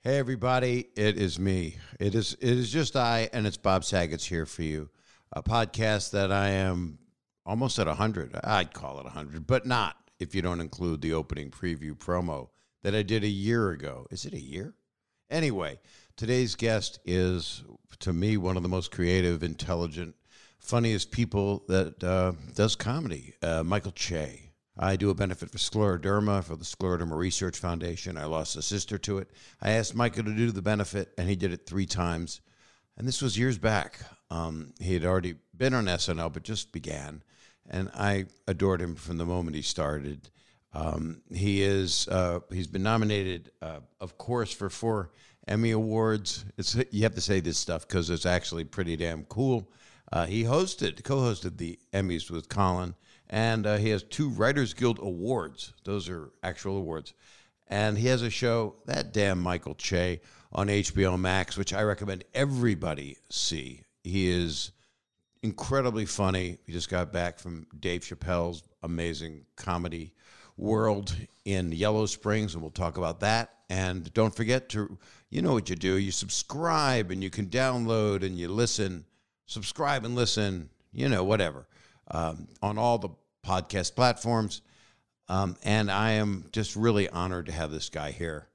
Hey everybody, it is me. It is just I, and it's Bob Saget's here for you. A podcast that I am almost at 100. I'd call it 100, but not if you don't include the opening preview promo that I did a year ago. Is it a year? Anyway, today's guest is, to me, one of the most creative, intelligent, funniest people that does comedy, Michael Che. I do a benefit for scleroderma, for the Scleroderma Research Foundation. I lost a sister to it. I asked Michael to do the benefit, and he did it 3 times. And this was years back. He had already been on SNL, but just began. And I adored him from the moment he started. He's been nominated, of course, for 4 Emmy Awards. You have to say this stuff because it's actually pretty damn cool. He co-hosted the Emmys with Colin. And he has 2 Writers Guild Awards. Those are actual awards. And he has a show, That Damn Michael Che, on HBO Max, which I recommend everybody see. He is incredibly funny. He just got back from Dave Chappelle's amazing comedy world in Yellow Springs, and we'll talk about that. And don't forget to, you know what you do. You subscribe, and you can download, and you listen. Subscribe and listen, whatever. On all the podcast platforms. And I am just really honored to have this guy here.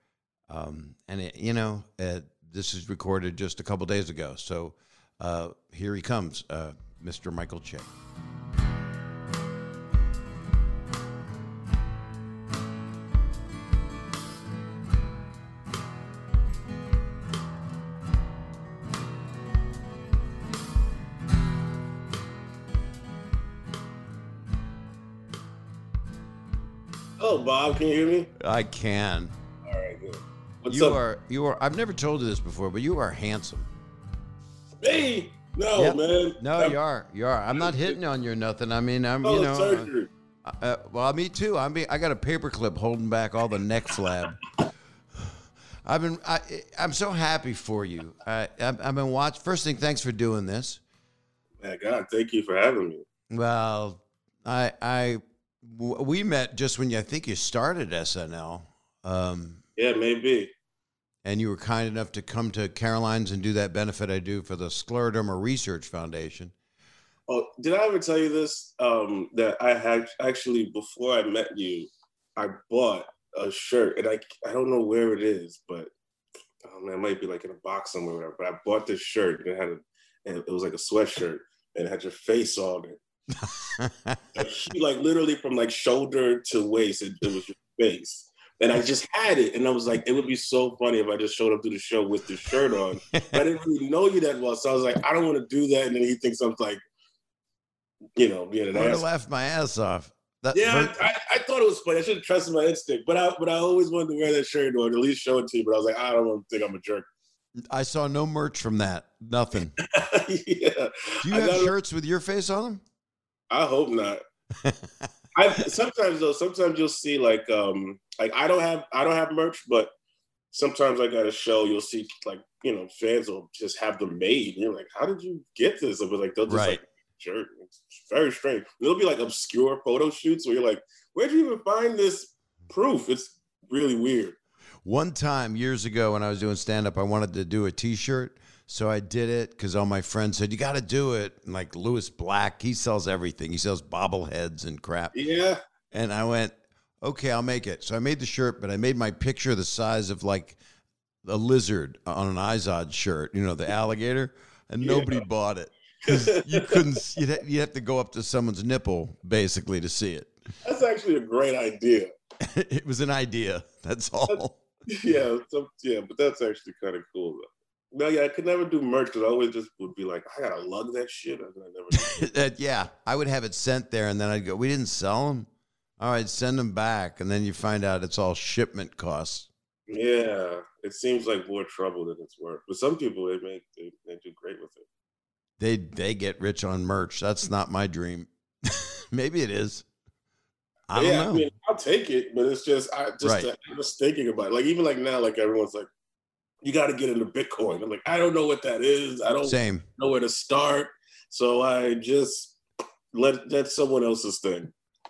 This is recorded just a couple days ago. So here he comes, Mr. Michael Che. Hello, Bob. Can you hear me? I can. All right, good. What's you up? You are. I've never told you this before, but you are handsome. Me? No, Yep. man. No, you are. You are. I'm not hitting on you or nothing. I mean, Surgery. Well, me too. I got a paperclip holding back all the neck flab. I'm so happy for you. I've been watching. First thing, thanks for doing this. Man, God, thank you for having me. Well, we met just when I think you started SNL. Yeah, maybe. And you were kind enough to come to Caroline's and do that benefit I do for the Scleroderma Research Foundation. Oh, did I ever tell you this? That I had actually, before I met you, I bought a shirt, and I don't know where it is, but it might be like in a box somewhere, or whatever. But I bought this shirt, and it was like a sweatshirt, and it had your face on it. Like literally from like shoulder to waist, it was your face. And I just had it, and I was like, it would be so funny if I just showed up to the show with this shirt on. But I didn't really know you that well, so I was like, I don't want to do that. And then he thinks I'm like, being an ass. I would have laughed my ass off. I thought it was funny. I should have trusted my instinct, but I always wanted to wear that shirt or at least show it to you. But I was like, I don't want to think I'm a jerk. I saw no merch from that. Nothing. Yeah. Do you have shirts with your face on them? I hope not. Sometimes you'll see like I don't have merch, but sometimes like at a show you'll see like fans will just have them made, and you're like, how did you get this? But like they'll just like shirt. It's very strange. It'll be like obscure photo shoots where you're like, where'd you even find this proof? It's really weird. One time years ago when I was doing stand-up, I wanted to do a T-shirt. So I did it because all my friends said, you got to do it. And like Louis Black, he sells everything. He sells bobbleheads and crap. Yeah. And I went, okay, I'll make it. So I made the shirt, but I made my picture the size of like a lizard on an Izod shirt, the alligator. And nobody bought it because you couldn't, you'd have to go up to someone's nipple basically to see it. That's actually a great idea. It was an idea. That's all. But that's actually kind of cool though. No, I could never do merch because I always just would be like, I gotta lug that shit. I would have it sent there, and then I'd go, we didn't sell them. All right, send them back, and then you find out it's all shipment costs. Yeah, it seems like more trouble than it's worth. But some people they do great with it. They get rich on merch. That's not my dream. Maybe it is. I don't know. I mean, I'll take it, but it's just I'm just thinking about it. Like even like now, like everyone's like, you got to get into Bitcoin. I'm like, I don't know what that is. I don't know where to start. So I just let someone else's thing.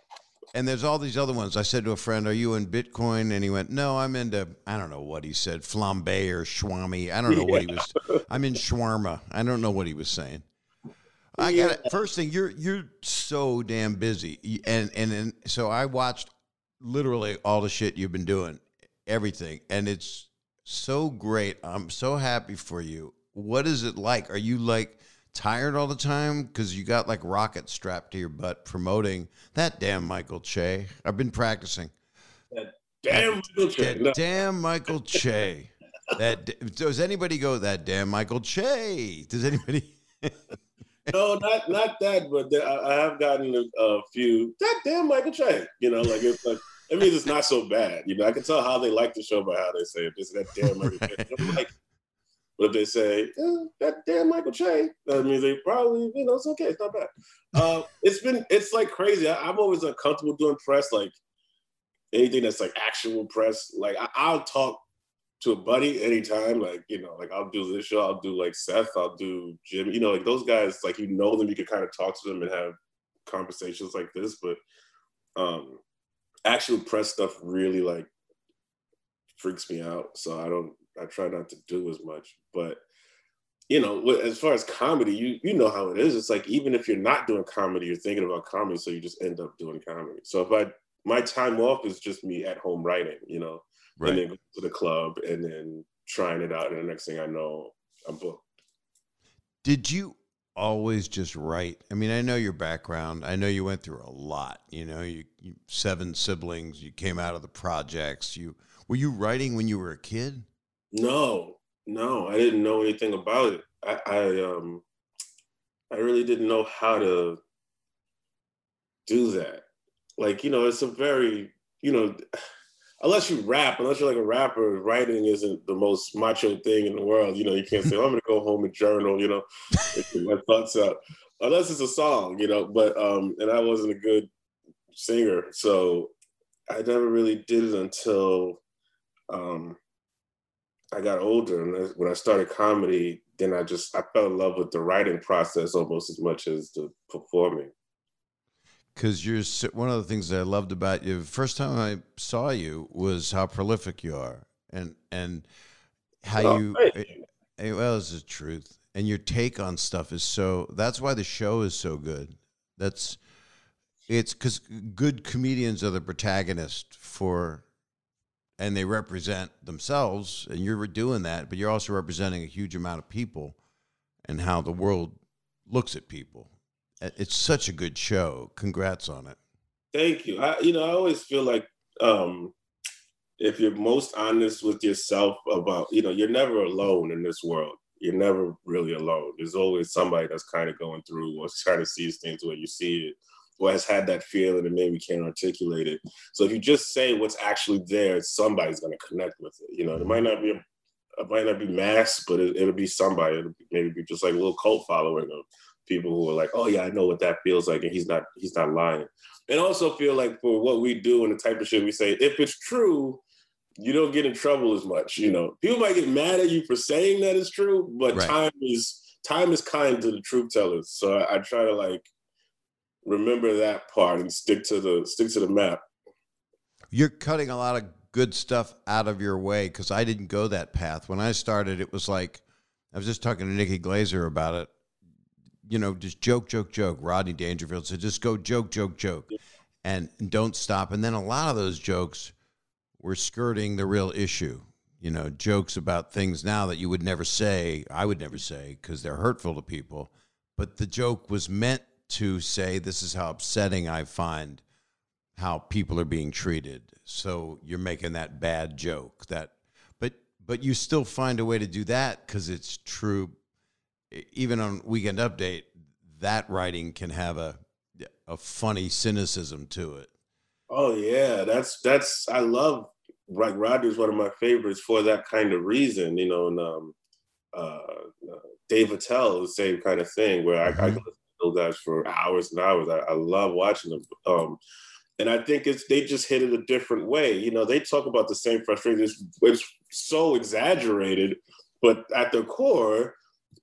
And there's all these other ones. I said to a friend, "Are you in Bitcoin?" And he went, "No, I'm into, I don't know what he said, flambe or shwami. I don't know what he was. I'm in shawarma. I don't know what he was saying." I got it. First thing, you're so damn busy, and so I watched literally all the shit you've been doing, everything, and it's so great. I'm so happy for you. What is it like? Are you like tired all the time because you got like rockets strapped to your butt promoting that damn Michael Che? I've been practicing. That damn Michael Che. That damn Michael Che. Does anybody go that damn Michael Che? Does anybody? No, not that, but I have gotten a few. That damn Michael Che. You know, like it's like it means it's not so bad. You know, I can tell how they like the show by how they say it. Just that damn Michael Che. I'm like, but if they say that damn Michael Che, that means they probably, you know, it's okay. It's not bad. It's like crazy. I'm always uncomfortable doing press, like anything that's like actual press. Like I'll talk to a buddy anytime, like, you know, like I'll do this show, I'll do like Seth, I'll do Jim, you know, like those guys, like, you know them, you can kind of talk to them and have conversations like this, but actual press stuff really like freaks me out. So I try not to do as much, but you know, as far as comedy, you know how it is. It's like, even if you're not doing comedy, you're thinking about comedy, so you just end up doing comedy. So my time off is just me at home writing, you know, right. And then go to the club and then trying it out. And the next thing I know, I'm booked. Did you always just write? I mean, I know your background. I know you went through a lot. You know, you 7 siblings. You came out of the projects. Were you writing when you were a kid? No, I didn't know anything about it. I really didn't know how to do that. Like, you know, it's a very, you know, unless you're like a rapper, writing isn't the most macho thing in the world. You know, you can't say, oh, I'm going to go home and journal, you know, get my thoughts out. Unless it's a song, you know, but, and I wasn't a good singer. So I never really did it until I got older. And when I started comedy, then I fell in love with the writing process almost as much as the performing. Because one of the things that I loved about you, first time I saw you, was how prolific you are, and how well, it's the truth, and your take on stuff is so. That's why the show is so good. It's because good comedians are the protagonist and they represent themselves, and you're doing that, but you're also representing a huge amount of people, and how the world looks at people. It's such a good show. Congrats on it. Thank you. I always feel like if you're most honest with yourself about, you know, you're never alone in this world. You're never really alone. There's always somebody that's kind of going through or trying to see things the way you see it, or has had that feeling and maybe can't articulate it. So if you just say what's actually there, somebody's going to connect with it. You know, it might not be mass, but it'll be somebody. It'll maybe be just like a little cult following of people who are like, oh yeah, I know what that feels like, and he's not lying. And also feel like for what we do and the type of shit we say, if it's true, you don't get in trouble as much. You know, people might get mad at you for saying that it's true, but right. time is kind to the truth tellers. So I try to like remember that part and stick to the map. You're cutting a lot of good stuff out of your way, because I didn't go that path. When I started, it was like, I was just talking to Nikki Glazer about it. You know, just joke. Rodney Dangerfield said, just go joke, and don't stop. And then a lot of those jokes were skirting the real issue. You know, jokes about things now that you would never say, I would never say, because they're hurtful to people. But the joke was meant to say, this is how upsetting I find how people are being treated. So you're making that bad joke. But you still find a way to do that because it's true. Even on Weekend Update, that writing can have a funny cynicism to it. Oh yeah, that's I love, like, Rodney's one of my favorites for that kind of reason, you know. And Dave Attell, the same kind of thing, where I can listen to those guys for hours and hours. I love watching them. And I think they just hit it a different way. You know, they talk about the same frustration. It's so exaggerated, but at their core,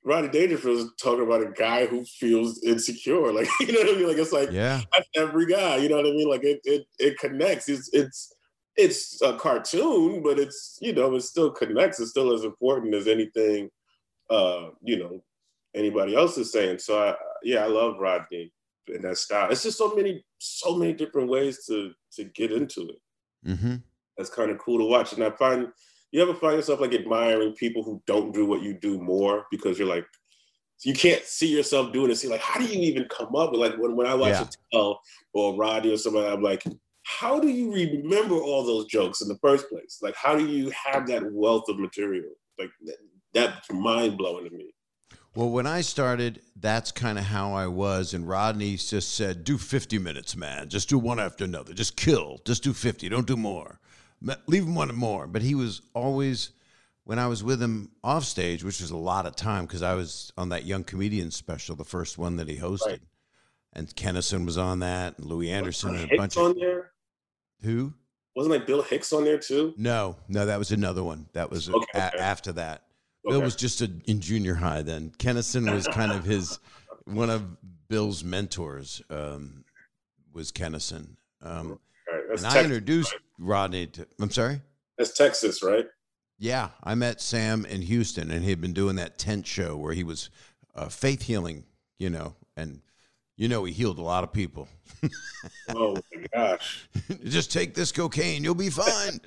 Rodney Dangerfield is talking about a guy who feels insecure. Like, you know what I mean? Like, it's like, Yeah. that's every guy, you know what I mean? Like, it connects. It's a cartoon, but it's, you know, it still connects. It's still as important as anything, you know, anybody else is saying. So I love Rodney in that style. It's just so many different ways to get into it. Mm-hmm. That's kind of cool to watch. And you ever find yourself like admiring people who don't do what you do more because you're like, you can't see yourself doing it. See, like, how do you even come up with, like, when I watch a Tell or Rodney or somebody, I'm like, how do you remember all those jokes in the first place? Like, how do you have that wealth of material? Like, that's mind blowing to me. Well, when I started, that's kind of how I was. And Rodney just said, do 50 minutes, man. Just do one after another. Just kill. Just do 50. Don't do more. Leave him one more. But he was always, when I was with him off stage, which was a lot of time because I was on that Young Comedian special, the first one that he hosted. Right. And Kennison was on that, and Louis Anderson, and a bunch on there? Who? Wasn't like Bill Hicks on there too? No, that was another one. That was after that. Bill was just in junior high then. Kennison was kind of one of Bill's mentors, was Kennison. And I introduced Rodney to, I'm sorry? That's Texas, right? Yeah, I met Sam in Houston, and he had been doing that tent show where he was faith healing, you know, and he healed a lot of people. Oh, my gosh. Just take this cocaine, you'll be fine.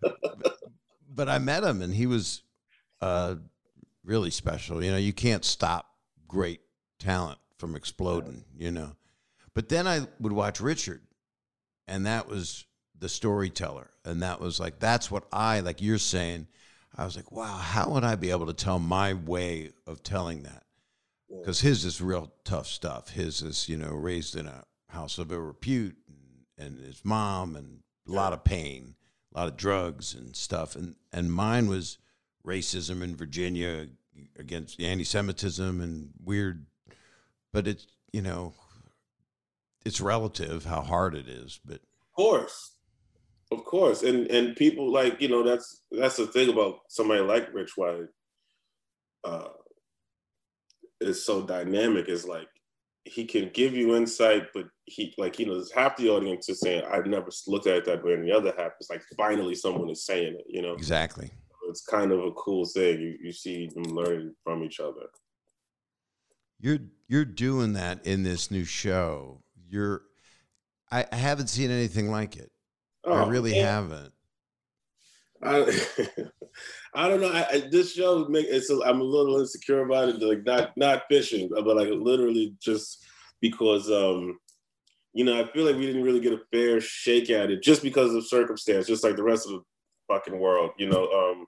But I met him, and he was really special. You know, you can't stop great talent from exploding, you know. But then I would watch Richard, and that was the storyteller. And that was like, that's what like you're saying, I was like, wow, how would I be able to tell my way of telling that? Because his is real tough stuff. His is, you know, raised in a house of ill repute, and his mom, and a lot of pain, a lot of drugs and stuff. And mine was racism in Virginia against anti-Semitism and weird, but it's, you know, it's relative how hard it is. But of course, and people, like, you know, that's the thing about somebody like Rich White. Is so dynamic. Is like, he can give you insight, but he, like, you know, there's half the audience is saying, I've never looked at it that way, and the other half is like, finally someone is saying it, you know. Exactly. It's kind of a cool thing. You see them learning from each other. You're doing that in this new show. I haven't seen anything like it. I really haven't. I don't know. This show I'm a little insecure about it. Like, not fishing, but like literally just because you know, I feel like we didn't really get a fair shake at it just because of circumstance, just like the rest of the fucking world. You know,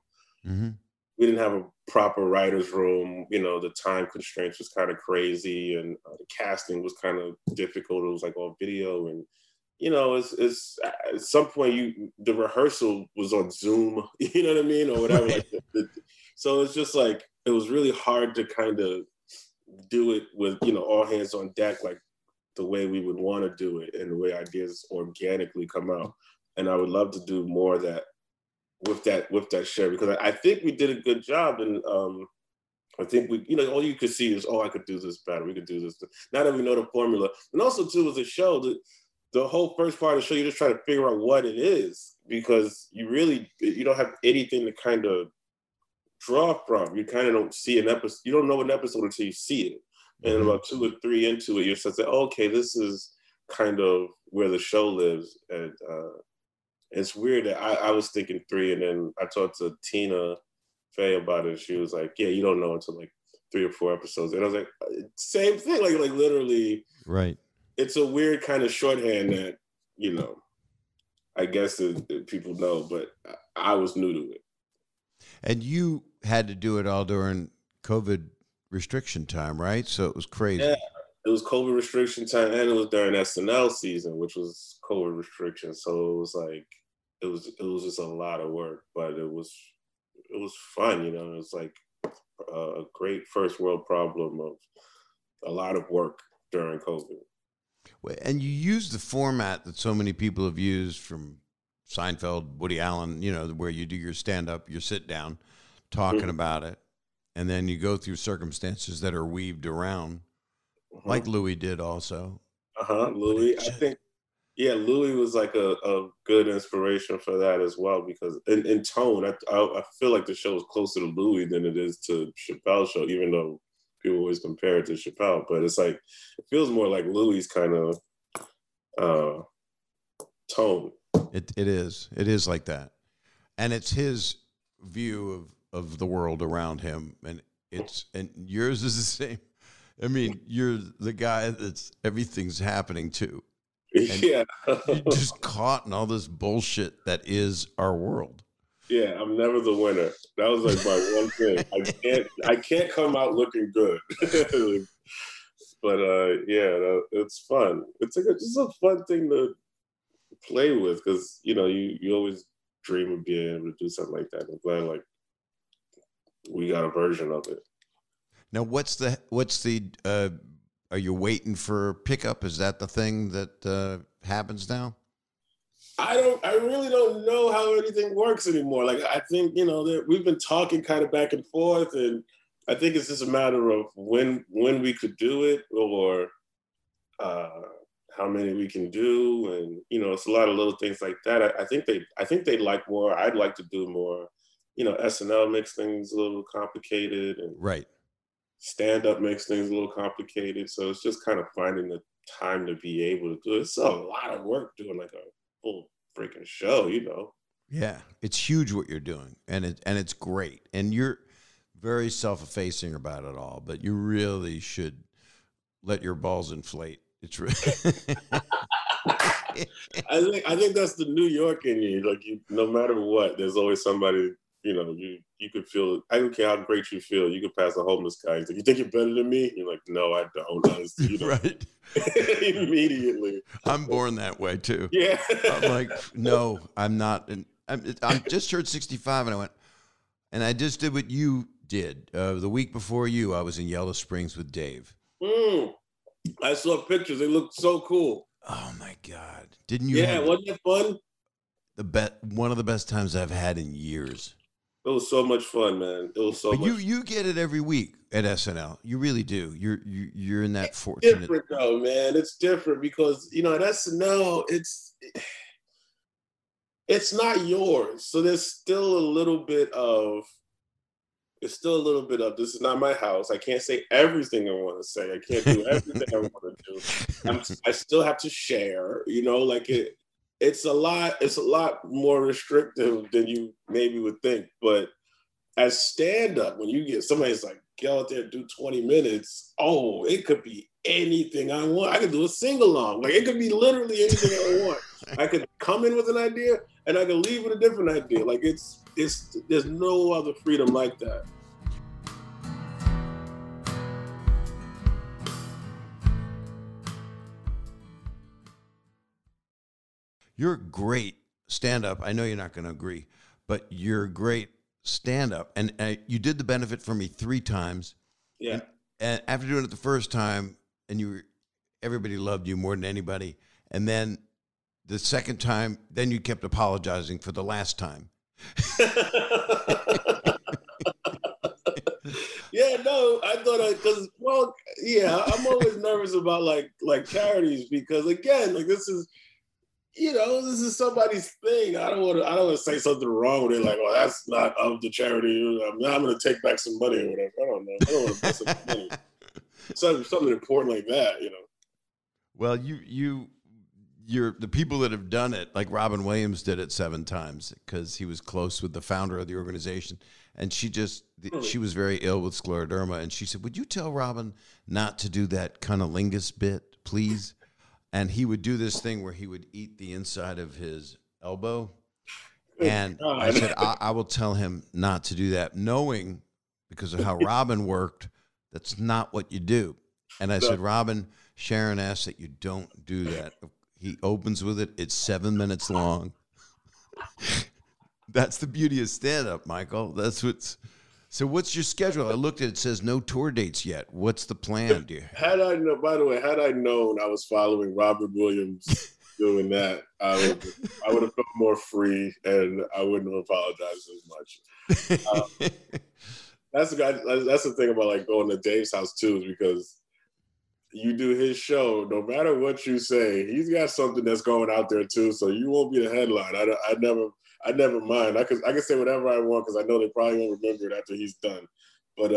we didn't have a proper writer's room. You know, the time constraints was kind of crazy, and the casting was kind of difficult. It was like all video, and you know, it's at some point the rehearsal was on Zoom, you know what I mean, or whatever. Like so it's just like, it was really hard to kind of do it with, you know, all hands on deck, like the way we would want to do it and the way ideas organically come out. And I would love to do more of that with that show, because I think we did a good job. And I think we, you know, all you could see is, I could do this better. We could do this. Now that we know the formula. And also too, as a show that, the whole first part of the show, you're just trying to figure out what it is, because you don't have anything to kind of draw from. You kind of don't see an episode. You don't know an episode until you see it. And about 2 or 3 into it, you're just like, okay, this is kind of where the show lives. And it's weird that I was thinking 3, and then I talked to Tina Fey about it. She was like, yeah, you don't know until like 3 or 4 episodes. And I was like, same thing, like literally. Right. It's a weird kind of shorthand that, you know, I guess that people know, but I was new to it. And you had to do it all during COVID restriction time, right? So it was crazy. Yeah, it was COVID restriction time, and it was during SNL season, which was COVID restriction. So it was like, it was just a lot of work, but it was fun, you know. It was like a great first world problem of a lot of work during COVID. And you use the format that so many people have used, from Seinfeld, Woody Allen, you know, where you do your stand-up, your sit-down, talking about it. and then you go through circumstances that are weaved around, like Louis did also. Louis, I think, yeah, Louis was like a good inspiration for that as well, because in tone, I feel like the show is closer to Louis than it is to Chappelle's show, even though people always compare it to Chappelle. But it's like, it feels more like Louis' kind of tone. It is like that, and it's his view of the world around him, and yours is the same. I mean, you're the guy that's everything's happening to. And yeah. you're just caught in all this bullshit that is our world. Yeah, I'm never the winner. That was like my one thing. I can't come out looking good. But yeah, it's fun. It's just a fun thing to play with, because you always dream of being able to do something like that. I'm glad like we got a version of it. Now, what's the are you waiting for pickup? Is that the thing that happens now? I really don't know how anything works anymore. Like, I think, that we've been talking kind of back and forth, and I think it's just a matter of when we could do it, or how many we can do. And, it's a lot of little things like that. I think they'd like more. I'd like to do more. SNL makes things a little complicated, and right. Stand-up makes things a little complicated. So it's just kind of finding the time to be able to do it. It's a lot of work doing like a full freaking show, Yeah, it's huge what you're doing, and it's great, and you're very self-effacing about it all. But you really should let your balls inflate. It's really. I think that's the New York in you. Like, no matter what, there's always somebody. You could feel. I don't care how great you feel. You could pass a homeless guy. He's like, "You think you're better than me?" You're like, "No, I don't." Right. Immediately. I'm born that way too. Yeah. I'm like, no, I'm not. And I'm just turned 65, and I just did what you did. The week before you, I was in Yellow Springs with Dave. I saw pictures. They looked so cool. Oh my God! Didn't you? Yeah, wasn't it fun? One of the best times I've had in years. It was so much fun, man. It was so much. You get it every week at SNL. You really do. You're in that fortunate. It's different though, man. It's different because at SNL, it's not yours. So there's still a little bit of. It's still a little bit of, this is not my house. I can't say everything I want to say. I can't do everything I want to do. I still have to share. It's a lot more restrictive than you maybe would think. But as stand-up, when you get somebody's like, go out there and do 20 minutes, it could be anything I want. I could do a sing-along. Like, it could be literally anything I want. I could come in with an idea and I could leave with a different idea. Like, there's no other freedom like that. You're a great stand-up. I know you're not going to agree, but you're a great stand-up. And you did The Benefit for me 3 times. Yeah. And after doing it the first time, and everybody loved you more than anybody. And then the second time, then you kept apologizing for the last time. Yeah, no, I thought I'm always nervous about like charities, because again, like this is somebody's thing. I don't want to say something wrong with it, like, oh, that's not of the charity. I'm going to take back some money or whatever. I don't know. I don't want to mess up money. Something important like that, Well, you're the people that have done it, like Robin Williams did it 7 times because he was close with the founder of the organization. And she was very ill with scleroderma. And she said, would you tell Robin not to do that cunnilingus bit, please? And he would do this thing where he would eat the inside of his elbow. And I said, I will tell him not to do that, knowing because of how Robin worked, that's not what you do. And I said, Robin, Sharon asked that you don't do that. He opens with it. It's 7 minutes long. That's the beauty of stand-up, Michael. So what's your schedule? I looked at it. It says no tour dates yet. What's the plan, dear? Had I known I was following Robert Williams doing that, I would have felt more free, and I wouldn't have apologized as much. That's the thing about like going to Dave's house too, is because you do his show, no matter what you say, he's got something that's going out there too. So you won't be the headline. I never mind. I can say whatever I want because I know they probably won't remember it after he's done. But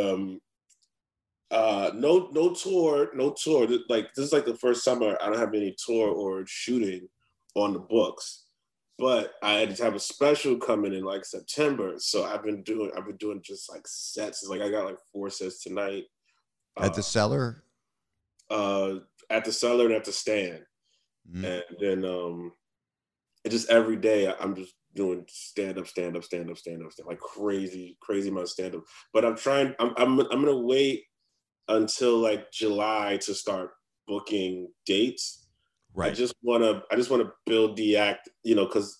no tour. Like this is like the first summer I don't have any tour or shooting on the books. But I had to have a special coming in like September. So I've been doing just like sets. It's like I got like 4 sets tonight. At the Cellar? At the Cellar and at the Stand. Mm-hmm. And then just every day I'm just doing stand up, like crazy amount of stand up. But I'm gonna wait until like July to start booking dates. Right. I just want to build the act, because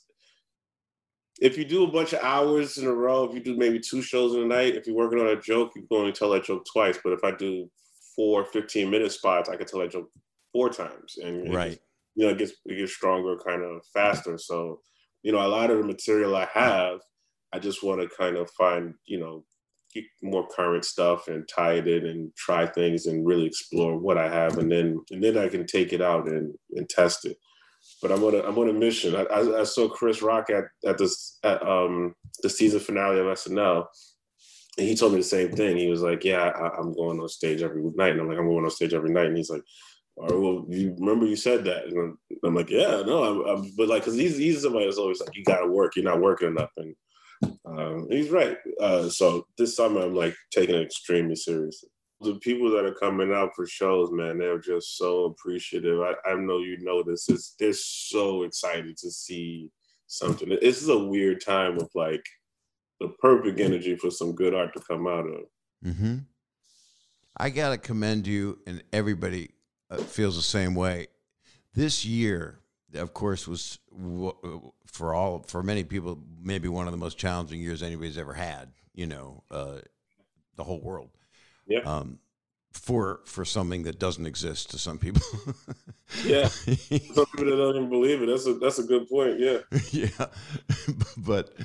if you do a bunch of hours in a row, if you do maybe 2 shows in a night, if you're working on a joke, you can only tell that joke twice. But if I do 4 15-minute spots, I can tell that joke 4 times. And right. It gets stronger kind of faster. So, a lot of the material I have, I just want to kind of find, more current stuff and tie it in and try things and really explore what I have, and then I can take it out and test it. But I'm on a mission. I saw Chris Rock at the season finale of SNL, and he told me the same thing. He was like, "Yeah, I'm going on stage every night," and I'm like, "I'm going on stage every night," and he's like, "All right, well, you remember you said that?" And I'm like, "Yeah, no, but like, because he's somebody that's always like, you got to work. You're not working enough," and he's right. So this summer, I'm like taking it extremely seriously. The people that are coming out for shows, man, they're just so appreciative. I know this. They're so excited to see something. This is a weird time of like the perfect energy for some good art to come out of. Mm-hmm. I gotta commend you, and everybody feels the same way. This year, of course, was for many people maybe one of the most challenging years anybody's ever had. The whole world. Yeah. For something that doesn't exist to some people. Yeah. Some people that don't even believe it. That's a good point. Yeah. Yeah. But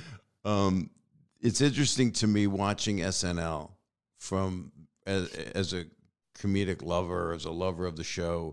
it's interesting to me watching SNL from as a comedic lover, as a lover of the show,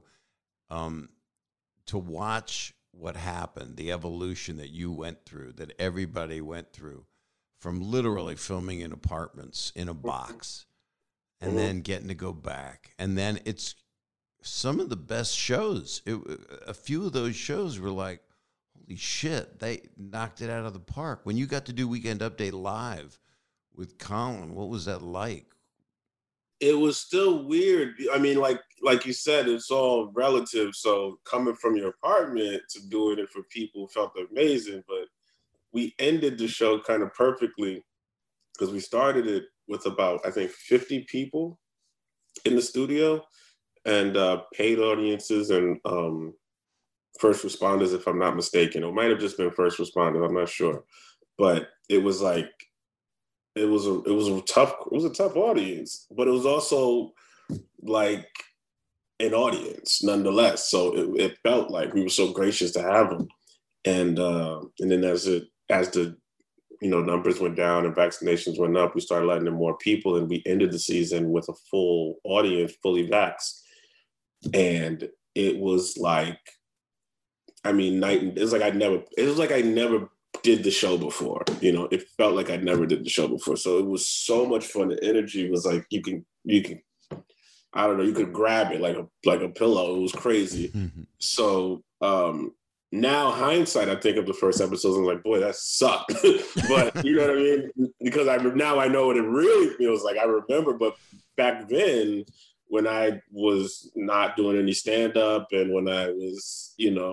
to watch what happened, the evolution that you went through, that everybody went through, from literally filming in apartments in a box, and then getting to go back. And then it's some of the best shows. A few of those shows were like, holy shit, they knocked it out of the park. When you got to do Weekend Update live with Colin, what was that like? It was still weird. I mean, like you said, it's all relative. So coming from your apartment to doing it for people felt amazing. But we ended the show kind of perfectly because we started it with about, I think, 50 people in the studio, and paid audiences and first responders, if I'm not mistaken. It might have just been first responders. I'm not sure. But it was like, it was a tough audience, but it was also like an audience nonetheless. So it felt like we were so gracious to have them. And then as the numbers went down and vaccinations went up, we started letting in more people, and we ended the season with a full audience, fully vaxxed. And it was like, I mean, it was like I never did the show before. It felt like I never did the show before. So it was so much fun. The energy was like, you can, I don't know, you could grab it like a pillow. It was crazy. Mm-hmm. So now hindsight, I think of the first episodes, I'm like, boy, that sucked. But you know what I mean? Because now I know what it really feels like. I remember, but back then when I was not doing any stand-up and when I was,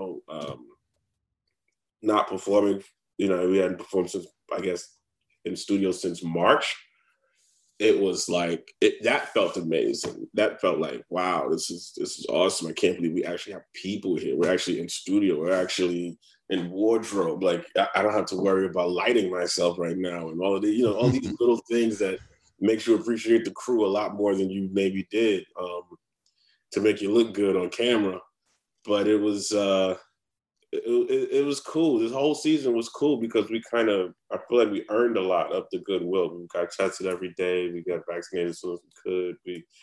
not performing, we hadn't performed since, I guess, in studio since March. It was like, that felt amazing. That felt like, wow, this is awesome. I can't believe we actually have people here. We're actually in studio. We're actually in wardrobe. Like, I don't have to worry about lighting myself right now and all of the, all these little things that makes you appreciate the crew a lot more than you maybe did to make you look good on camera. But it was it was cool. This whole season was cool because I feel like we earned a lot of the goodwill. We got tested every day. We got vaccinated as soon as we could.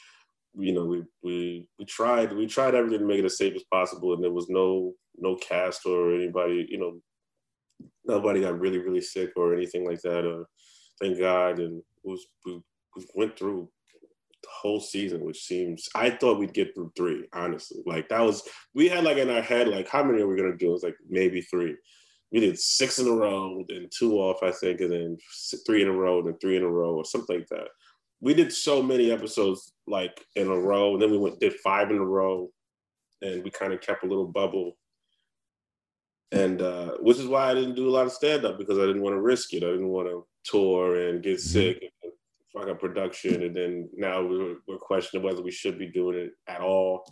We tried everything to make it as safe as possible, and there was no cast or anybody, nobody got really, really sick or anything like that. Thank God. And we went through the whole season, which seems, I thought we'd get through 3, honestly. Like we had like in our head, like, how many are we going to do? It was like maybe 3. We did 6 in a row, then 2 off, I think, and then 3 in a row, then 3 in a row, or something like that. We did so many episodes like in a row, and then we did 5 in a row, and we kind of kept a little bubble. And which is why I didn't do a lot of stand-up, because I didn't want to risk it. I didn't want to tour and get sick and fuck up production. And then now we're questioning whether we should be doing it at all.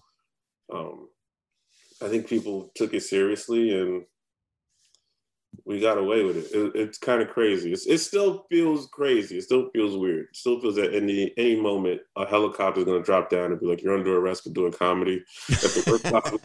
I think people took it seriously, and we got away with it. It's kind of crazy. It still feels crazy. It still feels weird. It still feels that any moment a helicopter is going to drop down and be like, you're under arrest for doing comedy at the worst possible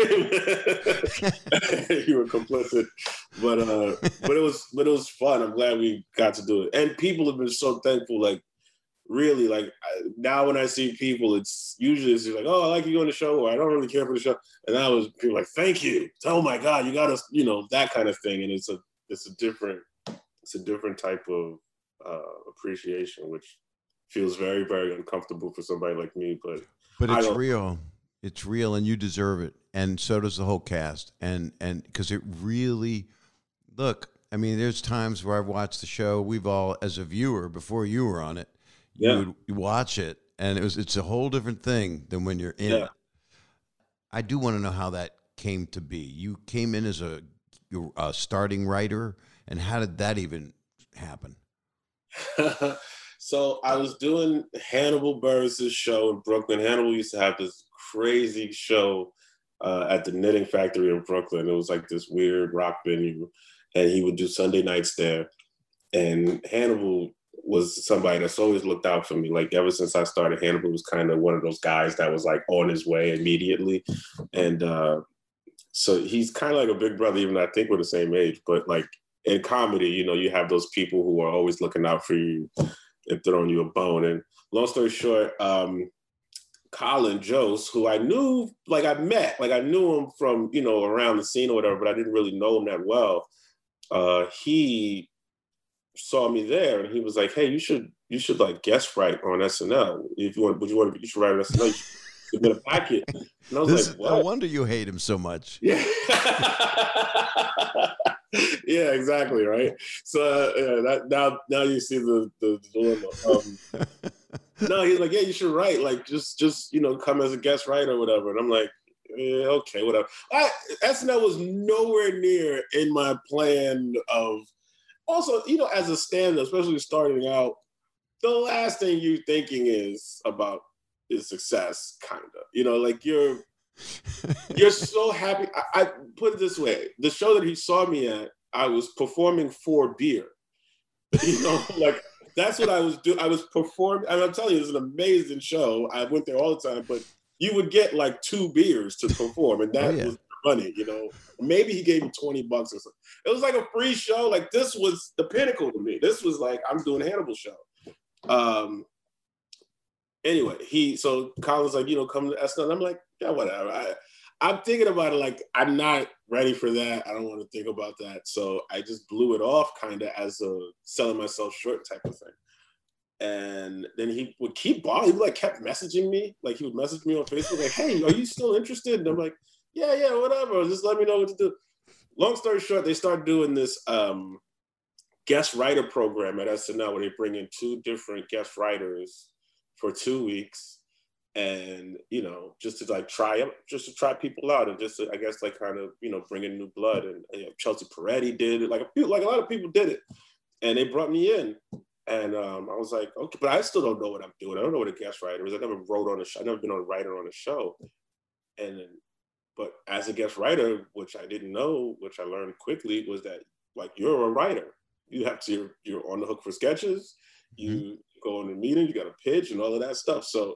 time. You were complicit. But it was fun. I'm glad we got to do it. And people have been so thankful. Like, really, like, now when I see people, it's usually like, oh, I like you on the show, or I don't really care for the show. And that was people like, thank you. Oh my God, you got us, that kind of thing. And it's a different type of appreciation, which feels very, very uncomfortable for somebody like me. But it's real. It's real, and you deserve it. And so does the whole cast. And because it really, look, I mean, there's times where I've watched the show, we've all, as a viewer, before you were on it, you would watch it, and it's a whole different thing than when you're in it. I do want to know how that came to be. You came in as a starting writer, and how did that even happen? So I was doing Hannibal Buress' show in Brooklyn. Hannibal used to have this crazy show at the Knitting Factory in Brooklyn. It was like this weird rock venue, and he would do Sunday nights there. And Hannibal was somebody that's always looked out for me. Like, ever since I started, Hannibal was kind of one of those guys that was like on his way immediately. And so he's kind of like a big brother, even though I think we're the same age. But like in comedy, you have those people who are always looking out for you and throwing you a bone. And long story short, Colin Jost, who I knew, like I met, like I knew him from, around the scene or whatever, but I didn't really know him that well. He saw me there, and he was like, "Hey, you should like guest write on SNL. If you want, you should write on SNL. You should submit a packet." And I was like, "What?" No wonder you hate him so much. Yeah, yeah, exactly, right. So now you see the dilemma. No, he's like, "Yeah, you should write. Like, just come as a guest writer or whatever." And I'm like, yeah, okay, whatever. SNL was nowhere near in my plan of. Also, as a stand-up, especially starting out, the last thing you're thinking is about is success, kind of. Like you're so happy. I put it this way: the show that he saw me at, I was performing for beer. Like that's what I was doing. I was performing, and I'm telling you, it's an amazing show. I went there all the time, but you would get like 2 beers to perform, and that was money, Maybe he gave me $20 or something. It was like a free show. Like, this was the pinnacle to me. This was like, I'm doing a Hannibal show. Anyway, so Colin's like, come to SNL. I'm like, yeah, whatever. I'm thinking about it like, I'm not ready for that. I don't want to think about that. So I just blew it off kind of as a selling myself short type of thing. And then he would keep bothering. He like kept messaging me. Like, he would message me on Facebook like, "Hey, are you still interested?" And I'm like, yeah, whatever. Just let me know what to do. Long story short, they started doing this guest writer program at SNL where they bring in 2 different guest writers for 2 weeks, and just to like try people out, and just to, I guess, like kind of bring in new blood. And Chelsea Peretti did it. Like a lot of people did it, and they brought me in. And I was like, okay, but I still don't know what I'm doing. I don't know what a guest writer is. I never wrote on a show. I've never been a writer on a show. But as a guest writer, which I didn't know, which I learned quickly, was that like you're a writer. You have to, you're on the hook for sketches. You go in a meeting, you got to pitch and all of that stuff. So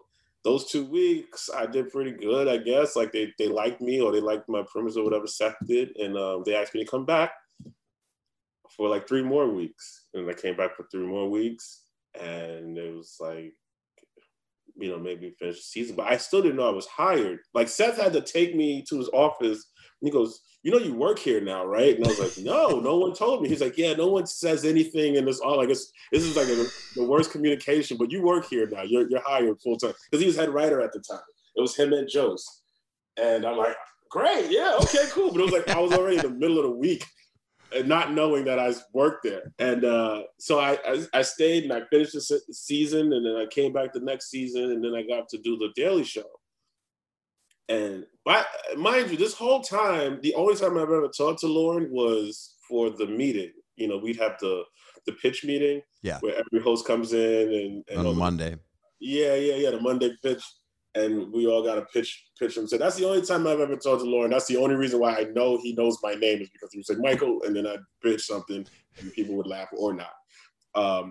those 2 weeks, I did pretty good, I guess. Like they liked me, or they liked my premise or whatever Seth did. And they asked me to come back for like 3 more weeks. And I came back for 3 more weeks. And it was like, maybe finish the season. But I still didn't know I was hired. Like Seth had to take me to his office. And he goes, you work here now, right? And I was like, no one told me. He's like, yeah, no one says anything in this. All I guess this is like the worst communication, but you work here now. You're hired full time. Because he was head writer at the time. It was him and Jost. And I'm like, great, yeah, okay, cool. But it was like I was already in the middle of the week and not knowing that I worked there. And so I stayed and I finished the season, and then I came back the next season, and then I got to do The Daily Show. And mind you, this whole time, the only time I've ever talked to Lorne was for the meeting. We'd have the pitch meeting, where every host comes in and on Monday. Yeah, the Monday pitch, and we all got to pitch him. So that's the only time I've ever talked to Lorne. That's the only reason why I know he knows my name, is because he would say Michael, and then I'd pitch something, and people would laugh or not.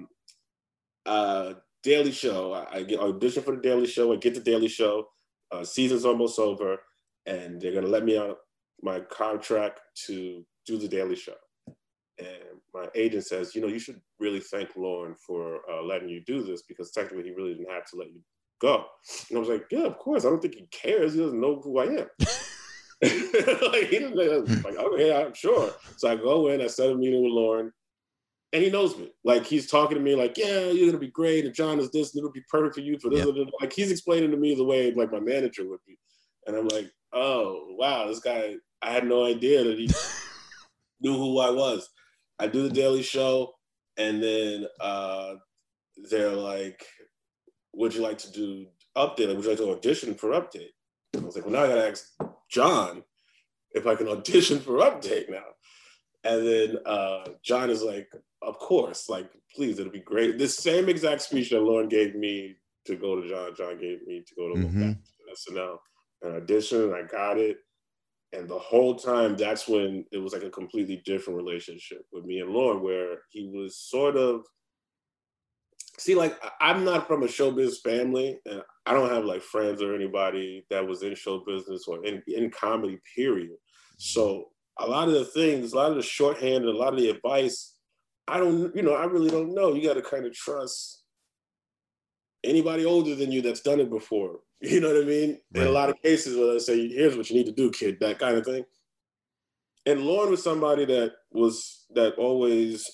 Daily Show, I get audition for The Daily Show. I get The Daily Show. Season's almost over, and they're gonna let me out my contract to do The Daily Show. And my agent says, you should really thank Lorne for letting you do this, because technically he really didn't have to let you go. And I was like, yeah, of course. I don't think he cares. He doesn't know who I am. Like he doesn't. Like, okay, I'm sure. So I go in. I set a meeting with Lorne. And he knows me. Like, he's talking to me like, yeah, you're going to be great. And John is this, and it'll be perfect for you for this. Yep. Like, he's explaining to me the way, like, my manager would be. And I'm like, oh, wow, this guy, I had no idea that he knew who I was. I do The Daily Show, and then they're like, would you like to do Update? Like, would you like to audition for Update? And I was like, well, now I got to ask John if I can audition for Update now. And then John is like, of course, like, please, it'll be great. This same exact speech that Lorne gave me to go to John gave me to go to SNL. And I auditioned, and I got it. And the whole time, that's when it was like a completely different relationship with me and Lorne, where he was sort of, like, I'm not from a showbiz family, and I don't have like friends or anybody that was in show business or in comedy, period. So a lot of the things, a lot of the shorthand, and a lot of the advice, I really don't know. You got to kind of trust anybody older than you that's done it before. You know what I mean? Right. In a lot of cases, where they say, here's what you need to do, kid, that kind of thing. And Lorne was somebody that always,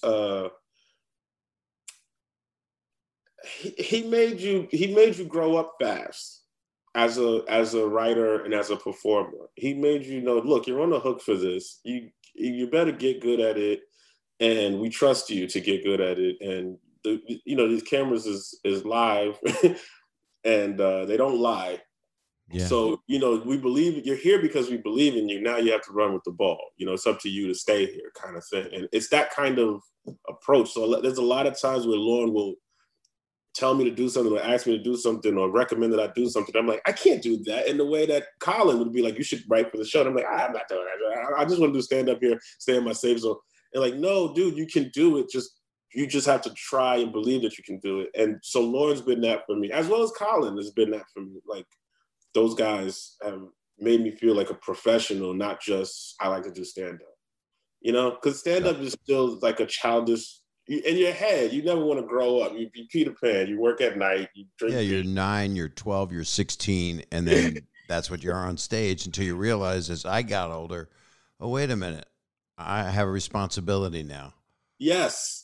he made you grow up fast as a writer and as a performer. He made you know, look, you're on the hook for this. You better get good at it, and we trust you to get good at it. And these cameras is live, and they don't lie. Yeah. So we believe you're here because we believe in you. Now you have to run with the ball. It's up to you to stay here, kind of thing. And it's that kind of approach. So there's a lot of times where Lorne will tell me to do something, or ask me to do something, or recommend that I do something. I'm like, I can't do that. In the way that Colin would be like, you should write for the show. And I'm like, I'm not doing that. I just want to do stand up here, stay in my safe zone. And like, no, dude, you can do it. You just have to try and believe that you can do it. And so Lorne's been that for me, as well as Colin has been that for me. Like, those guys have made me feel like a professional, not just, I like to do stand up. Because stand up is still like a childish, in your head, you never want to grow up. You be Peter Pan. You work at night. You drink. Yeah, you're 9, you're 12, you're 16, and then that's what you're on stage until you realize, as I got older, oh, wait a minute, I have a responsibility now. Yes,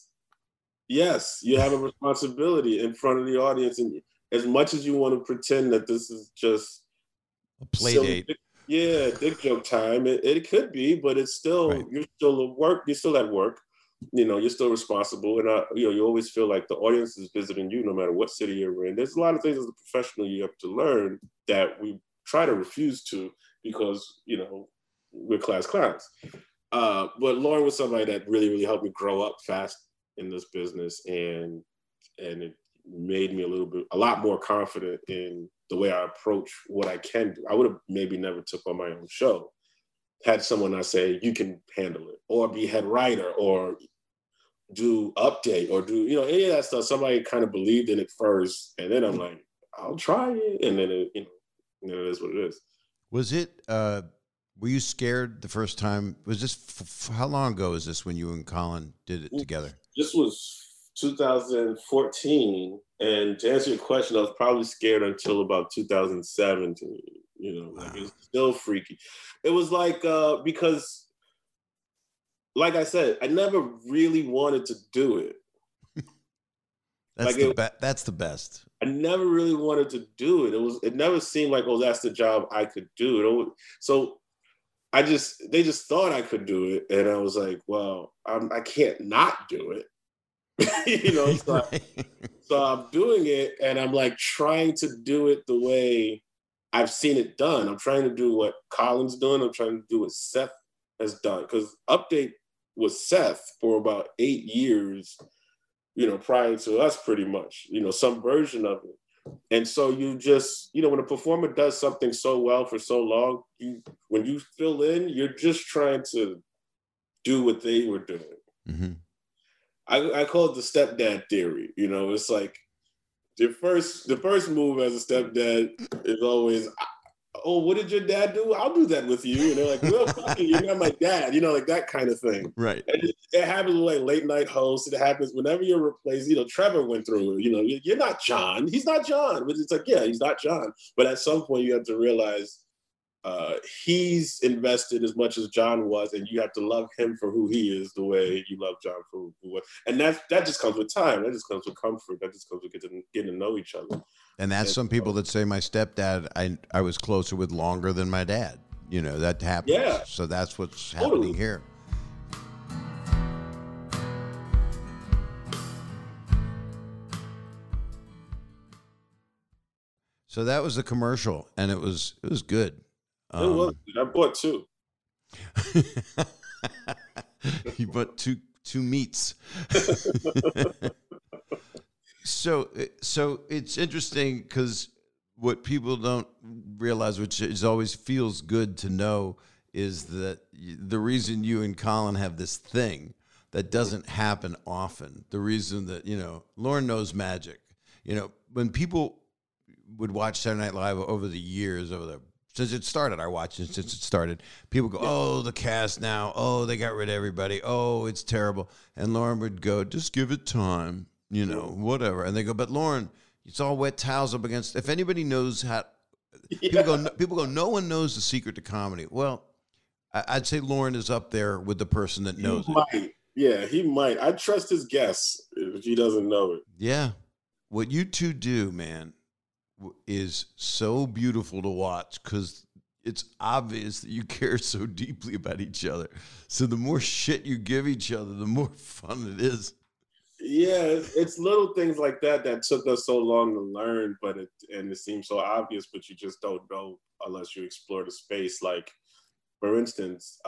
you have a responsibility in front of the audience, and as much as you want to pretend that this is just a play date, dick joke time, it could be, but it's still right. You're still at work. You're still at work. You're still responsible, and you always feel like the audience is visiting you no matter what city you're in. There's a lot of things as a professional you have to learn that we try to refuse to because we're class clowns. But Lorne was somebody that really, really helped me grow up fast in this business, and it made me a lot more confident in the way I approach what I can do. I would have maybe never took on my own show had someone I say, you can handle it, or be head writer, or do Update, or do, any of that stuff. Somebody kind of believed in it first. And then I'm like, I'll try it, and then it is what it is. Was it? Were you scared the first time? Was this how long ago is this when you and Colin did it together? This was 2014, and to answer your question, I was probably scared until about 2017. Like it's still freaky. It was like because, like I said, I never really wanted to do it. That's the best. I never really wanted to do it. It never seemed like, oh, that's the job I could do. So they just thought I could do it, and I was like, well, I can't not do it. So I'm doing it, and I'm like trying to do it the way I've seen it done. I'm trying to do what Colin's doing. I'm trying to do what Seth has done, because Update was Seth for about 8 years, prior to us, pretty much, some version of it. And so you just, when a performer does something so well for so long, when you fill in, you're just trying to do what they were doing. Mm-hmm. I call it the stepdad theory. It's like the first move as a stepdad is always, oh, what did your dad do? I'll do that with you. And they're like, well, fuck you, you're not my dad. Like that kind of thing. Right. And it happens with like late night hosts. It happens whenever you're replaced. Trevor went through it. You're not John. He's not John. But it's like, yeah, he's not John. But at some point you have to realize he's invested as much as John was, and you have to love him for who he is the way you love John for who he was. And that just comes with time. That just comes with comfort. That just comes with getting to know each other. And that's some people that say my stepdad, I was closer with longer than my dad. That happens. Yeah. So that's what's happening here. So that was the commercial, and it was good. It was. I bought 2. You bought two meats. So it's interesting because what people don't realize, which is always feels good to know, is that the reason you and Colin have this thing that doesn't happen often, the reason that, Lorne knows magic. When people would watch Saturday Night Live over the years, since it started, I watched it since it started. People go, oh, the cast now. Oh, they got rid of everybody. Oh, it's terrible. And Lorne would go, just give it time, whatever. And they go, but Lorne, it's all wet towels up against. If anybody knows how, people go, no one knows the secret to comedy. Well, I'd say Lorne is up there with the person that knows it. Yeah, he might. I trust his guess if he doesn't know it. Yeah. What you two do, man, is so beautiful to watch because it's obvious that you care so deeply about each other. So the more shit you give each other, the more fun it is. Yeah, it's little things like that took us so long to learn, and it seems so obvious, but you just don't know unless you explore the space. Like, for instance,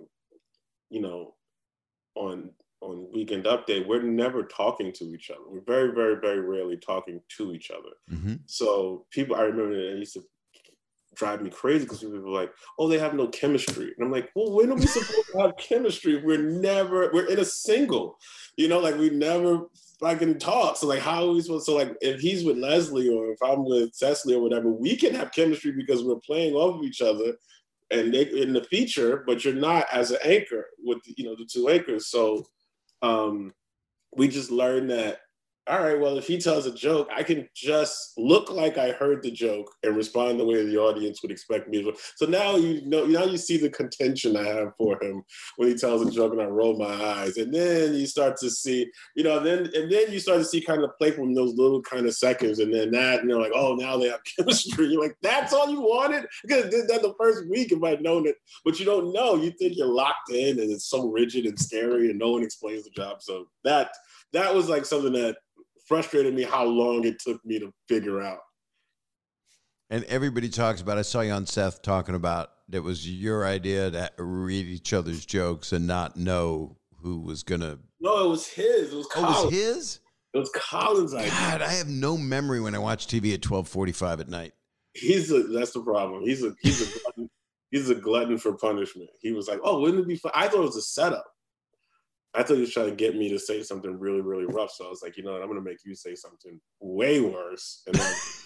on Weekend Update, we're never talking to each other. We're very, very, very rarely talking to each other. Mm-hmm. So I remember it used to drive me crazy because people were like, oh, they have no chemistry. And I'm like, well, when are we supposed to have chemistry? We're in a single, we never fucking talk. So like, how are we supposed to, like, if he's with Leslie or if I'm with Cecily or whatever, we can have chemistry because we're playing off of each other and they in the feature, but you're not as an anchor with, the 2 anchors. So we just learned that, all right, well, if he tells a joke, I can just look like I heard the joke and respond the way the audience would expect me to. So now now you see the contention I have for him when he tells a joke and I roll my eyes. And then you start to see, then you start to see kind of play from those little kind of seconds. And then that, like, oh, now they have chemistry. You're like, that's all you wanted? I could have did that the first week if I'd known it. But you don't know. You think you're locked in and it's so rigid and scary and no one explains the job. So that was like something that frustrated me, how long it took me to figure out. And everybody talks about, I saw you on Seth talking about, it was your idea to read each other's jokes and not know who was going to. No, it was his. It was Colin. Oh, it was his? It was Colin's idea. God, I have no memory when I watch TV at 12:45 at night. That's the problem. He's a glutton. He's a glutton for punishment. He was like, oh, wouldn't it be fun? I thought it was a setup. I thought he was trying to get me to say something really, really rough. So I was like, I'm going to make you say something way worse and then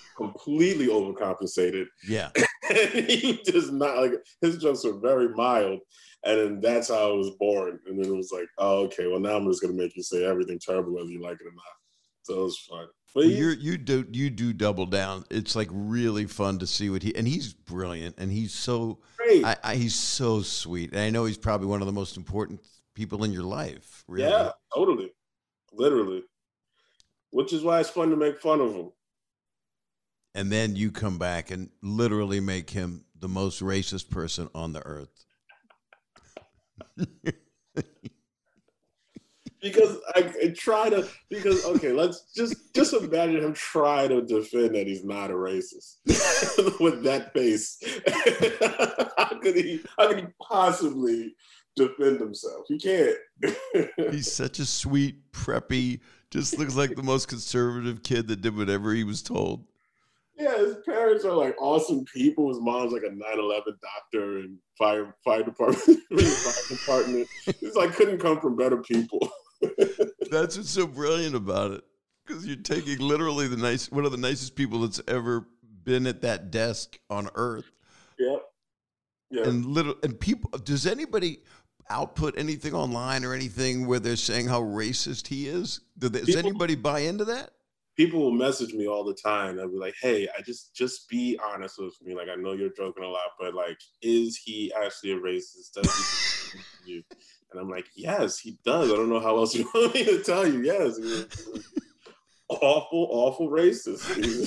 completely overcompensated. Yeah. And he just not like his jokes were very mild. And then that's how I was born. And then it was like, oh, okay, well now I'm just gonna make you say everything terrible whether you like it or not. So it was fun. But you do double down. It's like really fun to see what he's brilliant and he's so great. He's so sweet. And I know he's probably one of the most important people in your life. Really. Yeah, totally. Literally. Which is why it's fun to make fun of him. And then you come back and literally make him the most racist person on the earth. Because I try to, because okay, let's just imagine him try to defend that he's not a racist with that face. How could he possibly defend himself? He can't. He's such a sweet, preppy, just looks like the most conservative kid that did whatever he was told. Yeah, his parents are like awesome people. His mom's like a 9/11 doctor and fire department. Fire department. It's like couldn't come from better people. That's what's so brilliant about it, because you're taking literally one of the nicest people that's ever been at that desk on Earth. Yeah. And people. Does anybody output anything online or anything where they're saying how racist he is? Does anybody buy into that? People will message me all the time. They'll be like, "Hey, I just be honest with me. Like, I know you're joking a lot, but like, is he actually a racist? Does he?" And I'm like, "Yes, he does. I don't know how else you want me to tell you. Yes, he's awful racist."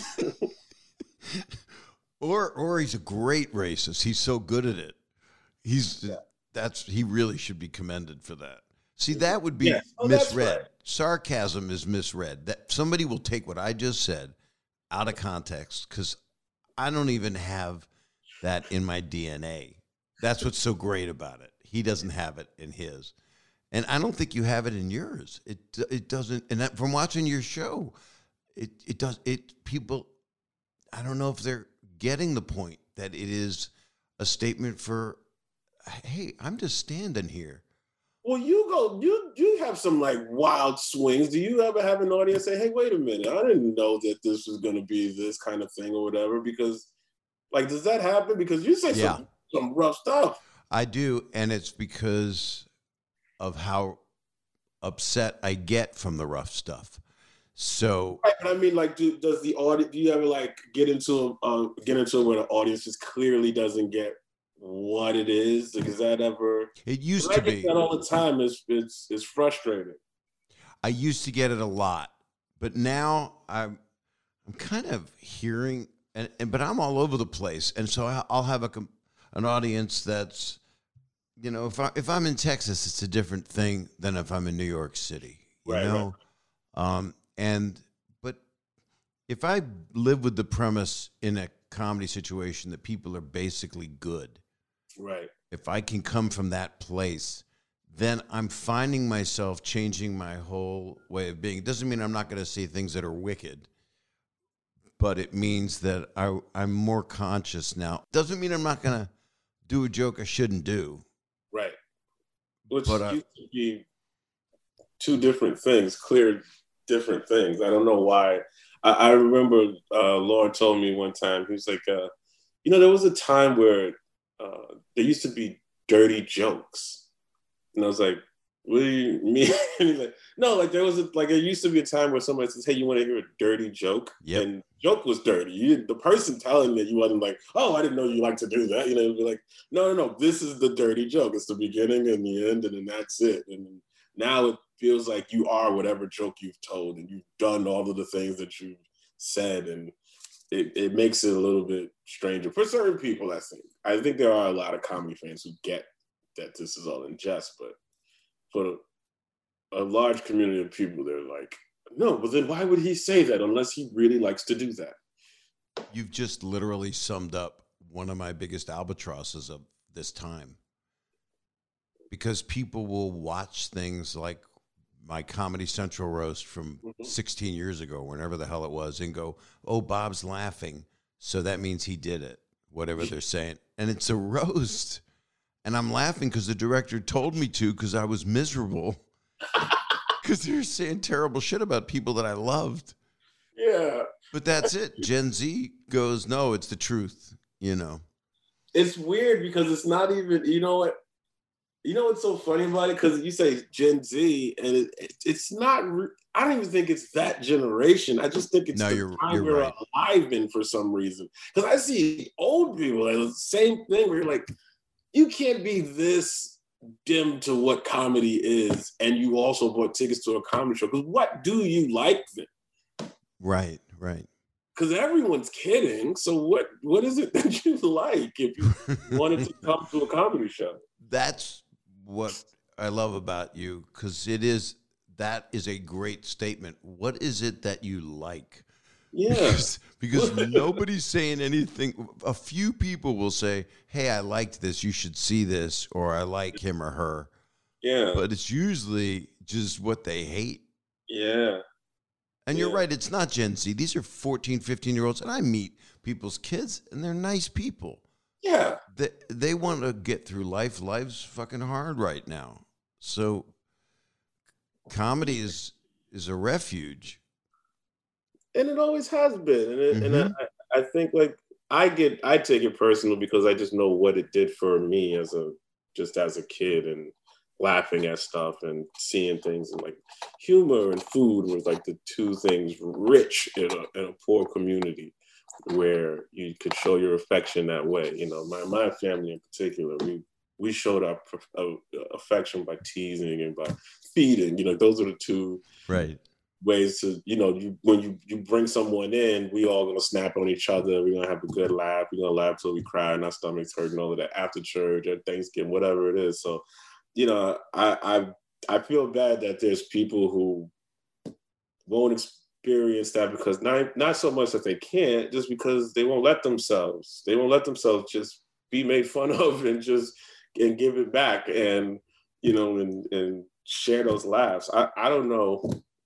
Or he's a great racist. He's so good at it. He really should be commended for that. See, that would be misread. Right. Sarcasm is misread. That somebody will take what I just said out of context, because I don't even have that in my DNA. That's what's so great about it. He doesn't have it in his. And I don't think you have it in yours. It doesn't. And from watching your show, it does. People, I don't know if they're getting the point that it is a statement for, hey, I'm just standing here. Well, you have some like wild swings. Do you ever have an audience say, "Hey, wait a minute, I didn't know that this was going to be this kind of thing or whatever"? Because, like, does that happen? Because you say some rough stuff. I do, and it's because of how upset I get from the rough stuff. So, right, but I mean, like, does the audience? Do you ever like get into where the audience just clearly doesn't get what it is? Like, is that ever? It used to be. I get that all the time. It's frustrating. I used to get it a lot, but now I'm kind of hearing, but I'm all over the place, and so I'll have an audience that's, you know, if I'm in Texas, it's a different thing than if I'm in New York City, you know? Right. But if I live with the premise in a comedy situation that people are basically good, right? If I can come from that place, then I'm finding myself changing my whole way of being. It doesn't mean I'm not going to say things that are wicked, but it means that I'm more conscious now. Doesn't mean I'm not going to do a joke I shouldn't do. Right. Which used to be two different things, clear different things. I don't know why. I remember Lauren told me one time, he was like, there was a time where there used to be dirty jokes. And I was like, what do you mean? And he's like, no, like there used to be a time where somebody says, hey, you want to hear a dirty joke? Yep. And joke was dirty. The person telling it, you wasn't like, oh, I didn't know you like to do that. It'd be like, no, this is the dirty joke. It's the beginning and the end, and then that's it. And now it feels like you are whatever joke you've told, and you've done all of the things that you've said, and it makes it a little bit stranger for certain people. I think there are a lot of comedy fans who get that this is all in jest, but for a large community of people, they're like, no, but then why would he say that unless he really likes to do that? You've just literally summed up one of my biggest albatrosses of this time. Because people will watch things like my Comedy Central roast from 16 years ago, whenever the hell it was, and go, oh, Bob's laughing, so that means he did it, whatever they're saying. And it's a roast. And I'm laughing because the director told me to, because I was miserable. Because they're saying terrible shit about people that I loved. Yeah. But that's it. Gen Z goes, no, it's the truth, you know. It's weird because it's not even, you know what? You know what's so funny about it? Because you say Gen Z, and it's not. I don't even think it's that generation. I just think it's the time we're alive in for some reason. Because I see old people, like the same thing. Where you're like, you can't be this dim to what comedy is, and you also bought tickets to a comedy show. Because what do you like then? Right, right. Because everyone's kidding. So what is it that you like if you wanted to come to a comedy show? That's what I love about you, because that is a great statement. What is it that you like? Yeah. Because nobody's saying anything. A few people will say, hey, I liked this. You should see this. Or I like him or her. Yeah. But it's usually just what they hate. Yeah. And you're right. It's not Gen Z. These are 14, 15-year-olds. And I meet people's kids, and they're nice people. Yeah. They want to get through life. Life's fucking hard right now. So comedy is a refuge. And it always has been. And I think like I take it personal because I just know what it did for me as a kid, and laughing at stuff and seeing things, and like humor and food was like the two things rich in a poor community where you could show your affection that way. You know, my family in particular, we showed our affection by teasing and by feeding. You know, those are the two ways to, you know, when you bring someone in, we all gonna snap on each other. We're gonna have a good laugh. We're gonna laugh till we cry and our stomachs hurt and all of that after church or Thanksgiving, whatever it is. So, you know, I feel bad that there's people who won't experience that because not so much that they can't, just because they won't let themselves just be made fun of and give it back, and you know, and share those laughs. I don't know.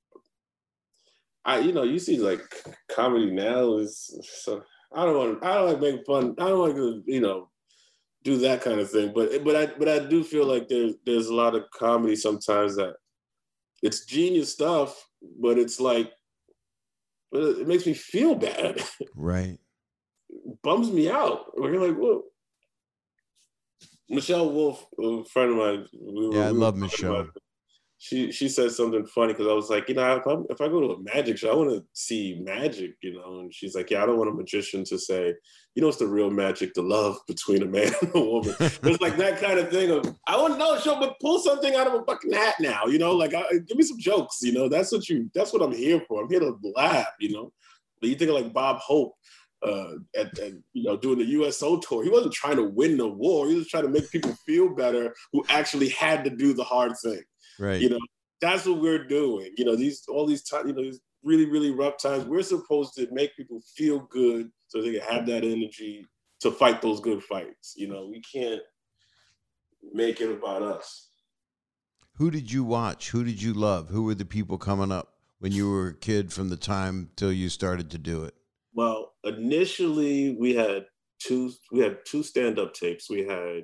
You know, you see like comedy now is so I don't like making fun. I don't like to, you know, do that kind of thing. But I do feel like there's a lot of comedy sometimes that it's genius stuff, but it's like it makes me feel bad. Right. It bums me out. We're like, whoa. Michelle Wolf, a friend of mine. I love Michelle. She said something funny because I was like, you know, if I go to a magic show, I want to see magic, you know. And she's like, yeah, I don't want a magician to say, you know, it's the real magic, the love between a man and a woman. It's like that kind of thing of, I want to know, show, but pull something out of a fucking hat now, you know, like give me some jokes, you know. That's what I'm here for. I'm here to laugh, you know. But you think of like Bob Hope, at you know, doing the USO tour. He wasn't trying to win the war. He was trying to make people feel better who actually had to do the hard thing. Right. You know, that's what we're doing. You know, all these times, you know, these really, really rough times, we're supposed to make people feel good so they can have that energy to fight those good fights. You know, we can't make it about us. Who did you watch? Who did you love? Who were the people coming up when you were a kid from the time till you started to do it? Well, initially we had two stand-up tapes. We had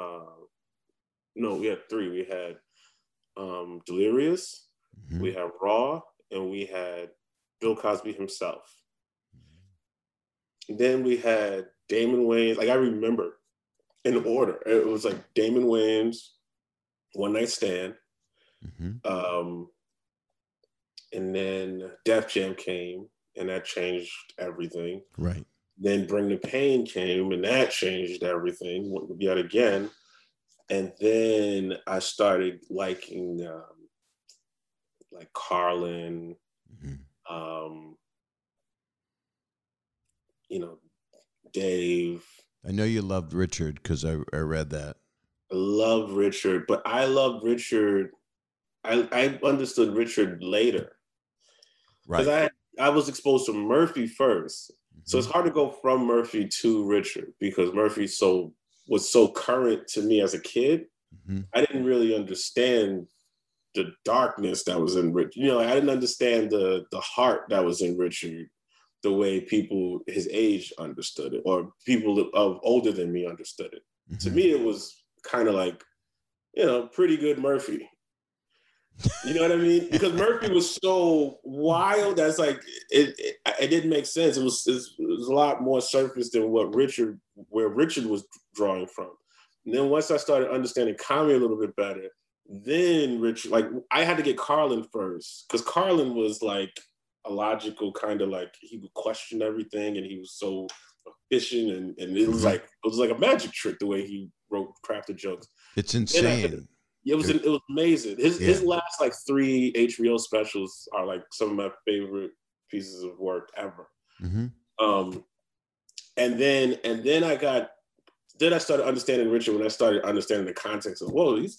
three. We had Delirious, we had Raw, and we had Bill Cosby himself. Then we had Damon Wayans. Like I remember in order, it was like Damon Wayans, One Night Stand, and then Def Jam came, and that changed everything. Right. Then Bring the Pain came, and that changed everything yet again. And then I started liking like Carlin, you know, Dave. I know you loved Richard because I read that. I loved Richard, but I loved Richard. I understood Richard later. Right. Because I was exposed to Murphy first. So it's hard to go from Murphy to Richard because Murphy was so current to me as a kid. I didn't really understand the darkness that was in Richard. You know, I didn't understand the heart that was in Richard the way people his age understood it, or people older than me understood it. To me, it was kind of like, you know, pretty good Murphy. You know what I mean? Because Murphy was so wild that's like it didn't make sense. It was a lot more surface than where Richard was drawing from. And then once I started understanding comedy a little bit better, then Richard, like I had to get Carlin first because Carlin was like a logical kind of like he would question everything and he was so efficient and it was like a magic trick the way he crafted jokes. It's insane. It was amazing. His last like 3 HBO specials are like some of my favorite pieces of work ever. Mm-hmm. And then I started understanding Richard when I started understanding the context of whoa, he's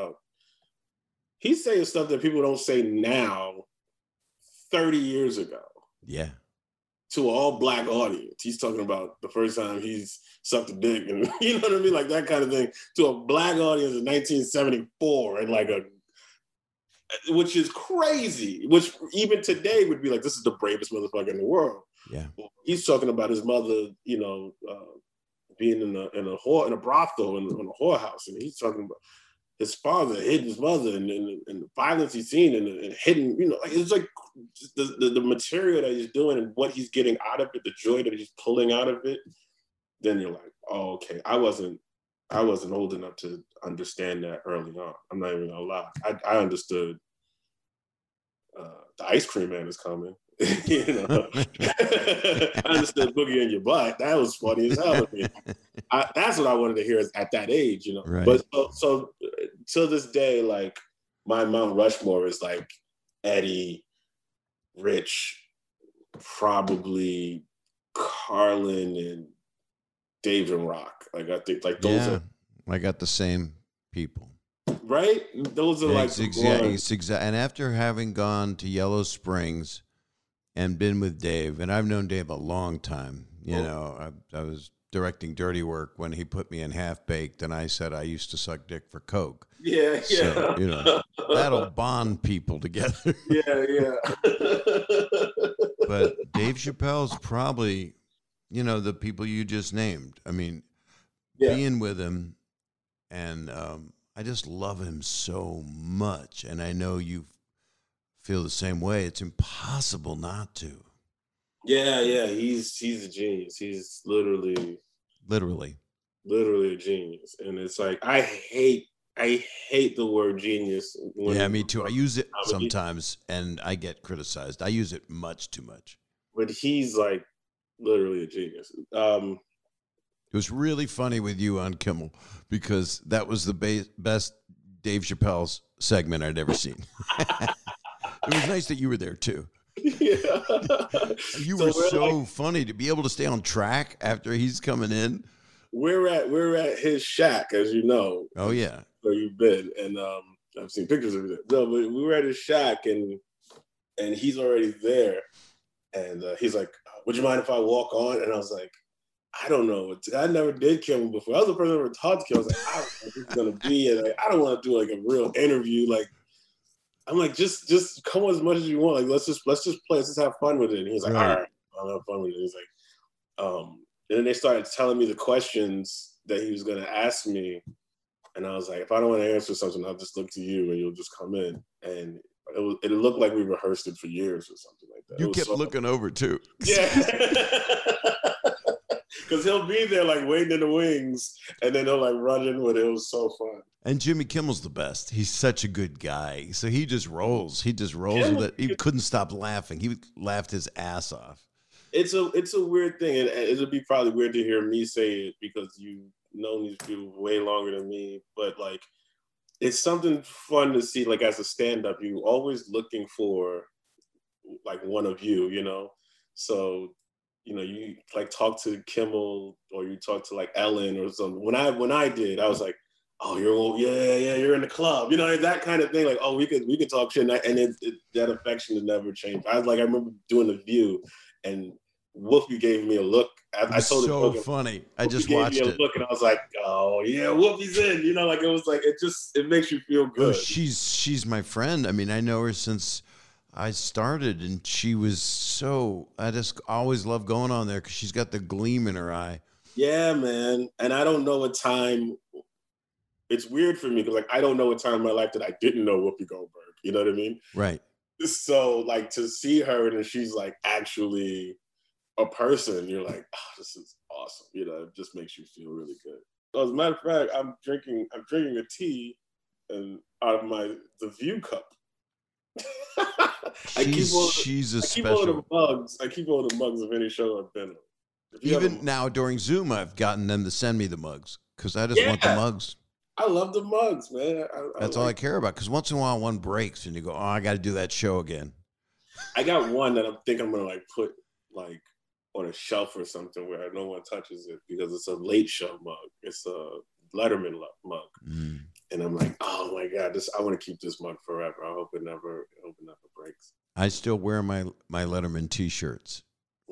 saying stuff that people don't say now 30 years ago. Yeah. To an all Black audience. He's talking about the first time he's sucked a dick and you know what I mean? Like that kind of thing to a Black audience in 1974 and which is crazy, which even today would be like, this is the bravest motherfucker in the world. Yeah. He's talking about his mother, being in a brothel in a whorehouse. And he's talking about his father hitting his mother and the violence he's seen and hitting, it's like the material that he's doing and what he's getting out of it, the joy that he's pulling out of it. Then you're like, oh, okay. I wasn't old enough to understand that early on. I'm not even gonna lie. I understood the ice cream man is coming. I understood Boogie in Your Butt. That was funny as hell to me. That's what I wanted to hear at that age, Right. But so till this day, like my Mount Rushmore is like Eddie, Rich, probably Carlin and Dave and Rock. Like I think like those are. I got the same people. Right? Those are like and after having gone to Yellow Springs and been with Dave, and I've known Dave a long time. I was directing Dirty Work when he put me in Half Baked, and I said I used to suck dick for coke. Yeah. So, that'll bond people together. Yeah. But Dave Chappelle's probably, the people you just named. I mean, being with him, and I just love him so much, and I know you feel the same way. It's impossible not to. Yeah. He's a genius. He's literally a genius. And it's like I hate the word genius. Me too. I use it sometimes, and I get criticized. I use it much too much. But he's like literally a genius. It was really funny with you on Kimmel because that was the best Dave Chappelle's segment I'd ever seen. It was nice that you were there too. Yeah. You were so funny to be able to stay on track after he's coming in. We're at his shack, as you know. Oh yeah. Where you've been, and I've seen pictures of it. No, but we were at his shack, and he's already there, and he's like, "Would you mind if I walk on?" And I was like, I don't know. I never did Kimmel before. I was the person who ever talked to Kimmel. I was like, I don't know what this is gonna be, and like, I don't want to do like a real interview. Like, I'm like, just come on as much as you want. Like, let's just play. Let's just have fun with it. And he's like, all right, I'll have fun with it. He's like, and then they started telling me the questions that he was gonna ask me, and I was like, if I don't want to answer something, I'll just look to you, and you'll just come in. And it looked like we rehearsed it for years or something like that. You kept looking over too. Yeah. Because he'll be there like waiting in the wings, and then he'll like run in with it. It was so fun. And Jimmy Kimmel's the best. He's such a good guy. So he just rolls. With it. He couldn't stop laughing. He laughed his ass off. It's a weird thing, and it'll be probably weird to hear me say it because you've known these people way longer than me. But like, it's something fun to see. Like as a stand-up, you always looking for like one of you, So. You like talk to Kimmel or you talk to like Ellen or something. When I did, I was like, oh, you're in the club, that kind of thing. Like, oh, we could talk shit, and that affection has never changed. I remember doing The View, and Whoopi gave me a look. I told so funny. I just watched it. Look, and I was like, oh yeah, Whoopi's in. Like it was like it makes you feel good. Oh, she's my friend. I mean, I know her since I started, and she was I just always love going on there because she's got the gleam in her eye. Yeah, man. And I don't know a time, it's weird for me because like I don't know a time in my life that I didn't know Whoopi Goldberg. You know what I mean? Right. So like to see her and she's like actually a person, you're like, oh, this is awesome. You know, it just makes you feel really good. So as a matter of fact, I'm drinking a tea and out of the View cup. She's a special. I keep all the mugs of any show I've been on. Even now during Zoom, I've gotten them to send me the mugs because I just want the mugs. I love the mugs, man. That's all I care about. Because once in a while, one breaks and you go, "Oh, I got to do that show again." I got one that I think I'm gonna like put like on a shelf or something where no one touches it because it's a late show mug. It's a Letterman mug, and I'm like, oh my god, I want to keep this mug forever. I hope it never breaks. I still wear my Letterman T-shirts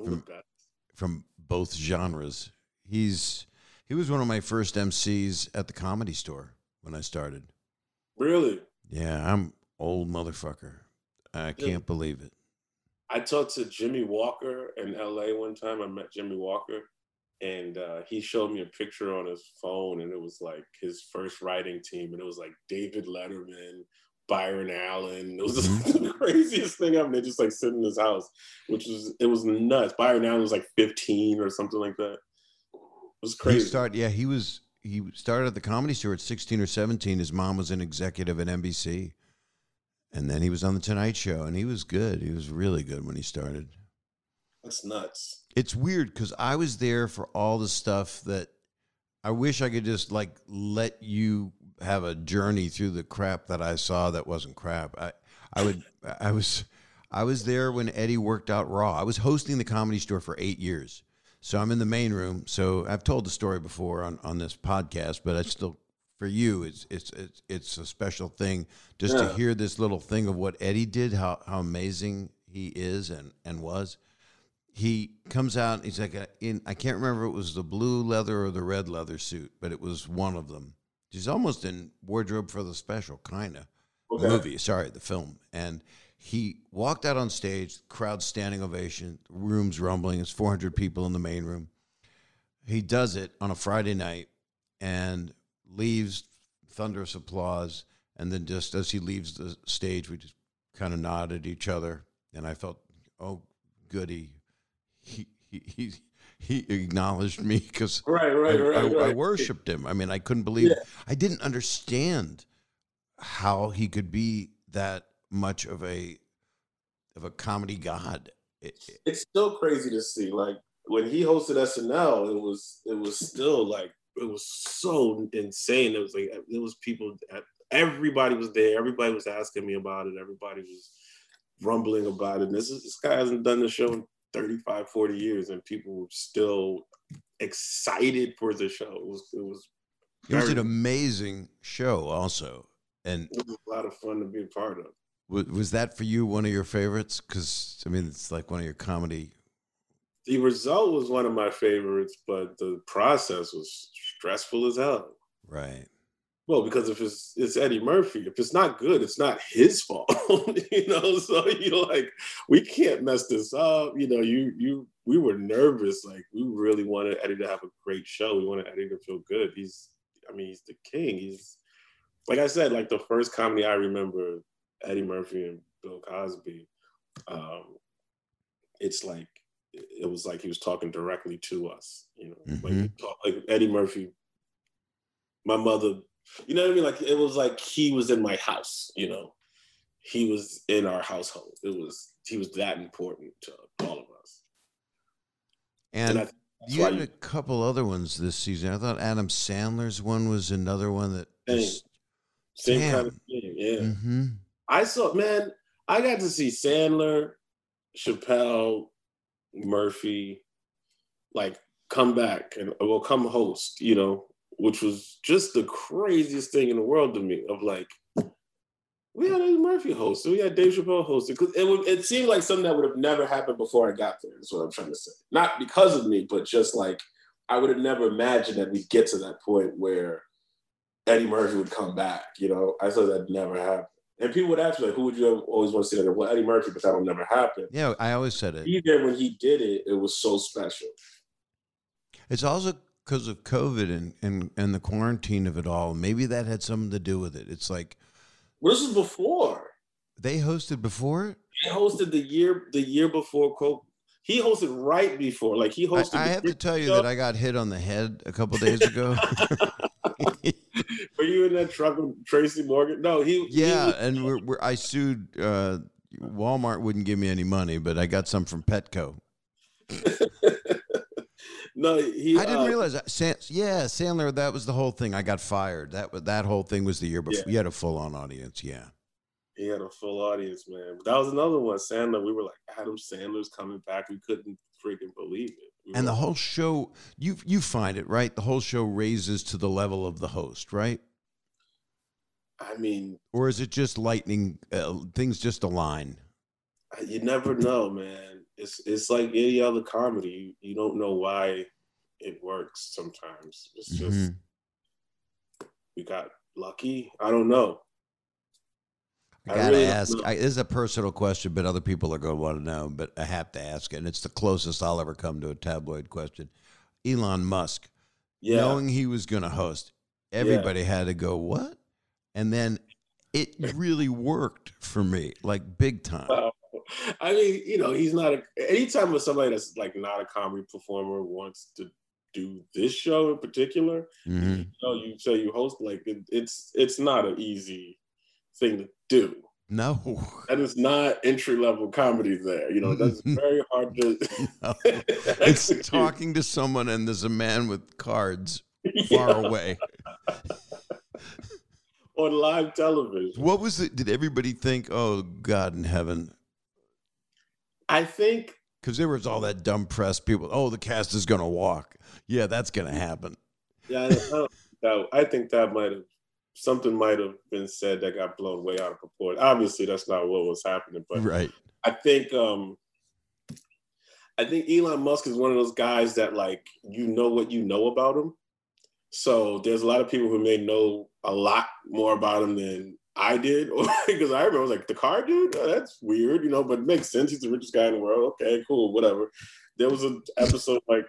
from both genres. He was one of my first MCs at the Comedy Store when I started. Really? Yeah, I'm old motherfucker. I can't believe it. I talked to Jimmy Walker in LA one time. I met Jimmy Walker, and he showed me a picture on his phone, and it was like his first writing team, and it was like David Letterman, Byron Allen. It was the craziest thing ever. They just like sit in his house, it was nuts. Byron Allen was like 15 or something like that. It was crazy. He started at the Comedy Store at 16 or 17. His mom was an executive at NBC. And then he was on The Tonight Show, and he was good. He was really good when he started. That's nuts. It's weird because I was there for all the stuff that I wish I could just like let you have a journey through the crap that I saw that wasn't crap. I was there when Eddie worked out Raw. I was hosting the Comedy Store for 8 years. So I'm in the main room. So I've told the story before on this podcast, but I still, for you, it's a special thing just to hear this little thing of what Eddie did, how amazing he is and was. He comes out and he's like, I can't remember if it was the blue leather or the red leather suit, but it was one of them. He's almost in Wardrobe for the Special, kind of. The film. And he walked out on stage, crowd standing ovation, room's rumbling. It's 400 people in the main room. He does it on a Friday night and leaves, thunderous applause. And then just as he leaves the stage, we just kind of nodded at each other. And I felt, oh, goody. He acknowledged me because I worshipped him. I mean, I couldn't believe it. I didn't understand how he could be that much of a comedy god. It's still crazy to see. Like when he hosted SNL, it was still like it was so insane. It was like there was people. Everybody was there. Everybody was asking me about it. Everybody was rumbling about it. And this guy hasn't done the show in 35, 40 years, and people were still excited for the show. It was an amazing show also. And it was a lot of fun to be a part of. Was that for you one of your favorites? Because, I mean, it's like one of your comedy. The result was one of my favorites, but the process was stressful as hell. Right. Well, because if it's Eddie Murphy, if it's not good, it's not his fault, So you're like, we can't mess this up. We were nervous. Like we really wanted Eddie to have a great show. We wanted Eddie to feel good. He's the king. He's, like I said, like the first comedy I remember, Eddie Murphy and Bill Cosby. It's like it was like he was talking directly to us. Like Eddie Murphy. My mother. You know what I mean? Like it was like he was in my house, He was in our household. He was that important to all of us. And you had a couple other ones this season. I thought Adam Sandler's one was another one that same kind of thing. Yeah. Mm-hmm. I got to see Sandler, Chappelle, Murphy, like come back and come host, which was just the craziest thing in the world to me. Of like, we had Eddie Murphy hosted, we had Dave Chappelle hosted. Because it seemed like something that would have never happened before I got there. That's what I'm trying to say. Not because of me, but just like I would have never imagined that we'd get to that point where Eddie Murphy would come back. I thought that never happened. And people would ask me, like, who would you always want to see that? Well, Eddie Murphy, but that will never happen. Yeah, I always said it. Even when he did it, it was so special. It's also because of COVID and the quarantine of it all. Maybe that had something to do with it. It's like, this was before. They hosted before? He hosted the year before Coke. He hosted right before. Like he hosted. I have to tell you that I got hit on the head a couple days ago. Were you in that truck with Tracy Morgan? No, Yeah, and I sued. Walmart wouldn't give me any money, but I got some from Petco. No, I didn't realize that. Sandler. That was the whole thing. I got fired. That whole thing was the year before. Yeah. You had a full-on audience. Yeah. He had a full audience, man. But that was another one. Sandler. We were like, Adam Sandler's coming back. We couldn't freaking believe it. And the whole show, you find it, right? The whole show raises to the level of the host, right? I mean, or is it just lightning? Things just align. You never know, man. It's like any other comedy. You don't know why it works sometimes. It's just we got lucky. I don't know. I gotta ask. This is a personal question, but other people are going to want to know. But I have to ask it, and it's the closest I'll ever come to a tabloid question. Elon Musk, knowing he was going to host, everybody had to go, what? And then it really worked for me, like big time. I mean, he's not anytime somebody that's like not a comedy performer wants to do this show in particular, you say you host, like it's not an easy thing to do. No. And it's not entry-level comedy there. That's very hard to It's talking to someone and there's a man with cards far away. On live television. What was it? Did everybody think, oh, God in heaven? I think. Because there was all that dumb press people. Oh, the cast is going to walk. Yeah, that's going to happen. Yeah, I think that something might have been said that got blown way out of proportion. Obviously, that's not what was happening. But right. I think Elon Musk is one of those guys that, like, what you know about him. So there's a lot of people who may know a lot more about him than I did, because I remember I was like, the car dude? Oh, that's weird, but it makes sense. He's the richest guy in the world. Okay, cool, whatever. There was an episode like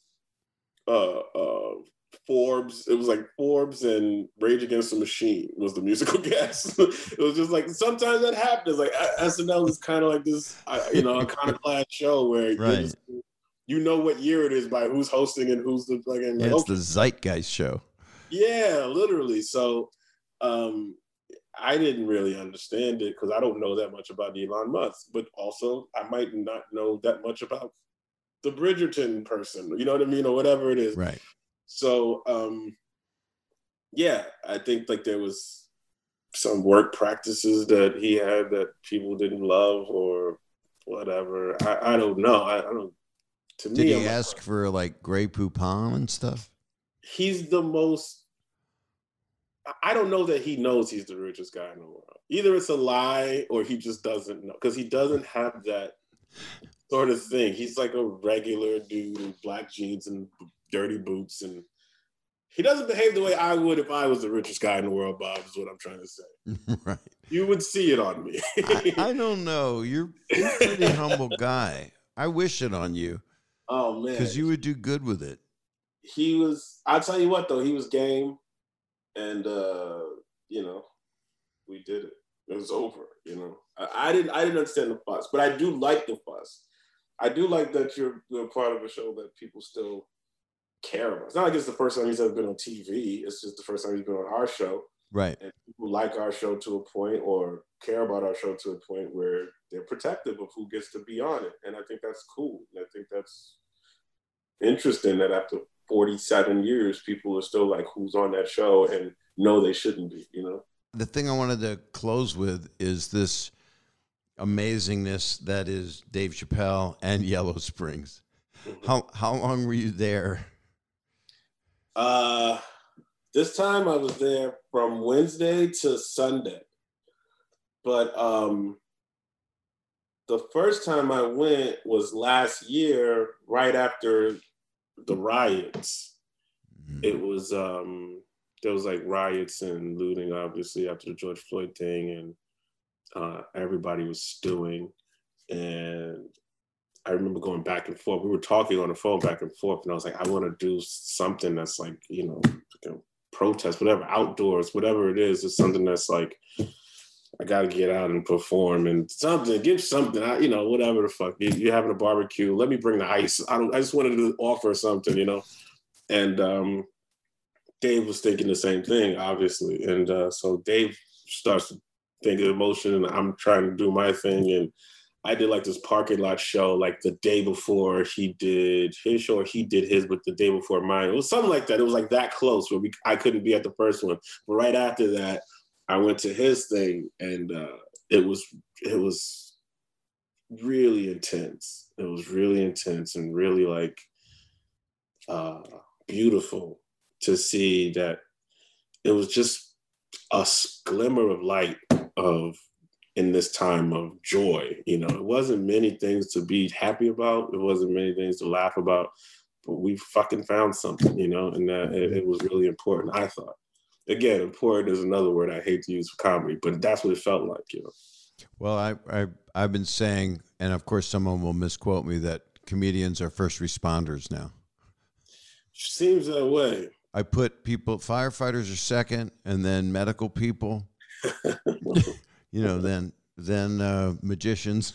Forbes. It was like Forbes and Rage Against the Machine was the musical guest. It was just like, sometimes that happens. Like SNL is kind of like this, iconoclast show where right. You know what year it is by who's hosting and who's the fucking. It's the Zeitgeist show. Yeah, literally. So, I didn't really understand it because I don't know that much about Elon Musk, but also I might not know that much about the Bridgerton person. You know what I mean, or whatever it is. Right. So, I think like there was some work practices that he had that people didn't love or whatever. I don't know. I don't. To Did he ask for like Grey Poupon and stuff? He's the most. I don't know that he knows he's the richest guy in the world. Either it's a lie or he just doesn't know, because he doesn't have that sort of thing. He's like a regular dude in black jeans and dirty boots, and he doesn't behave the way I would if I was the richest guy in the world, Bob, is what I'm trying to say. Right. You would see it on me. I don't know. You're a pretty humble guy. I wish it on you. Oh, man. Because you would do good with it. I'll tell you what, though, he was game. And, we did it. It was over, I didn't understand the fuss, but I do like the fuss. I do like that you're part of a show that people still care about. It's not like it's the first time he's ever been on TV. It's just the first time he's been on our show. Right. And people like our show to a point, or care about our show to a point where they're protective of who gets to be on it. And I think that's cool. And I think that's interesting that after 47 years, people are still like, who's on that show, and know they shouldn't be, The thing I wanted to close with is this amazingness that is Dave Chappelle and Yellow Springs. Mm-hmm. How long were you there? This time I was there from Wednesday to Sunday. But the first time I went was last year, right after the riots. It was there was like riots and looting, obviously, after the George Floyd thing, and everybody was stewing. And I remember going back and forth. We were talking on the phone back and forth, and I was like, I want to do something that's like, protest, whatever, outdoors, whatever it is. It's something that's like, I got to get out and perform and give something. Whatever the fuck. You're having a barbecue. Let me bring the ice. I just wanted to offer something, And Dave was thinking the same thing, obviously. And so Dave starts to think of emotion, and I'm trying to do my thing. And I did like this parking lot show like the day before he did his show, or he did his with the day before mine. It was something like that. It was like that close where I couldn't be at the first one. But right after that, I went to his thing, and it was really intense. It was really intense and really like beautiful to see that it was just a glimmer of light in this time of joy. It wasn't many things to be happy about. It wasn't many things to laugh about, but we fucking found something, and it was really important, I thought. Again, important is another word I hate to use for comedy, but that's what it felt like, Well, I've been saying, and of course someone will misquote me, that comedians are first responders now. Seems that way. I put firefighters are second, and then medical people, then magicians.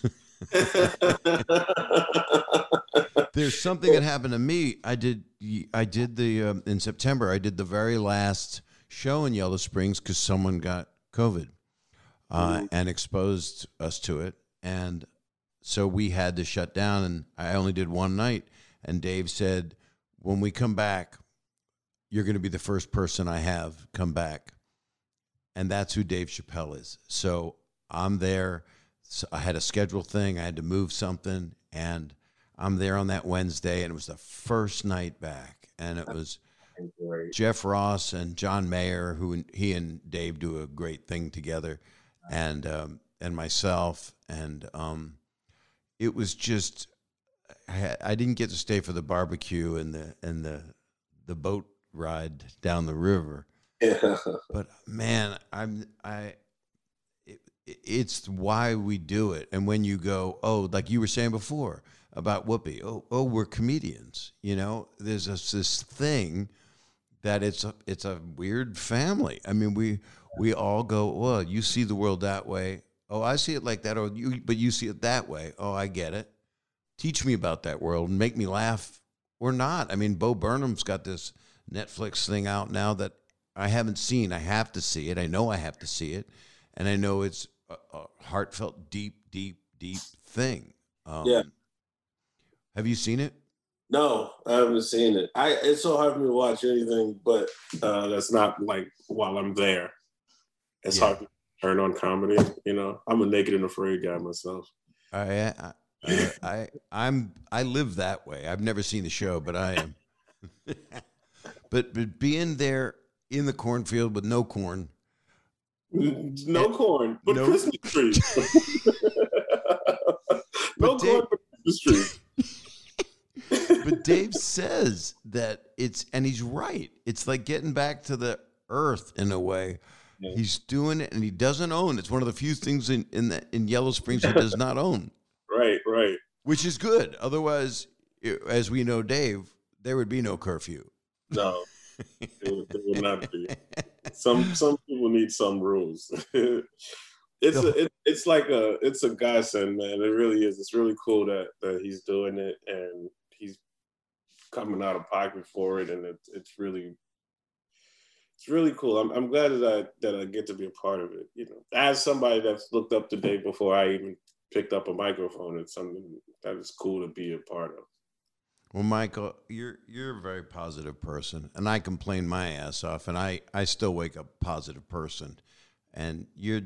There's something that happened to me. I did the in September. I did the very last show in Yellow Springs because someone got COVID and exposed us to it, and so we had to shut down. And I only did one night. And Dave said, "When we come back, you're going to be the first person I have come back." And that's who Dave Chappelle is. So I'm there. So I had a scheduled thing. I had to move something, and I'm there on that Wednesday, and it was the first night back. And it was Jeff Ross and John Mayer, who he and Dave do a great thing together, and myself. And it was just, I didn't get to stay for the barbecue and the boat ride down the river. Yeah. But man, it's why we do it. And when you go, oh, like you were saying before about Whoopi, oh, we're comedians. There's this thing that it's a weird family. I mean, we all go, well, you see the world that way. Oh, I see it like that. But you see it that way. Oh, I get it. Teach me about that world and make me laugh or not. I mean, Bo Burnham's got this Netflix thing out now that I haven't seen. I have to see it. I know I have to see it. And I know it's a heartfelt, deep, deep, deep thing. Yeah. Have you seen it? No, I haven't seen it. It's so hard for me to watch anything, but that's not like while I'm there. It's hard to turn on comedy. I'm a Naked and Afraid guy myself. I live that way. I've never seen the show, but I am. But being there in the cornfield with no corn. No corn, but Christmas trees. No corn, but Christmas trees. But Dave says that and he's right. It's like getting back to the earth in a way. Yeah. He's doing it, and he doesn't own. It's one of the few things in Yellow Springs he does not own. Right. Which is good. Otherwise, as we know, Dave, there would be no curfew. No, it would not be. Some people need some rules. It's a godsend, man. It really is. It's really cool that he's doing it, and he's coming out of pocket for it, and it's really cool. I'm glad that I get to be a part of it. As somebody that's looked up to Dave before I even picked up a microphone, it's something that is cool to be a part of. Well, Michael, you're a very positive person, and I complain my ass off, and I still wake up a positive person, and I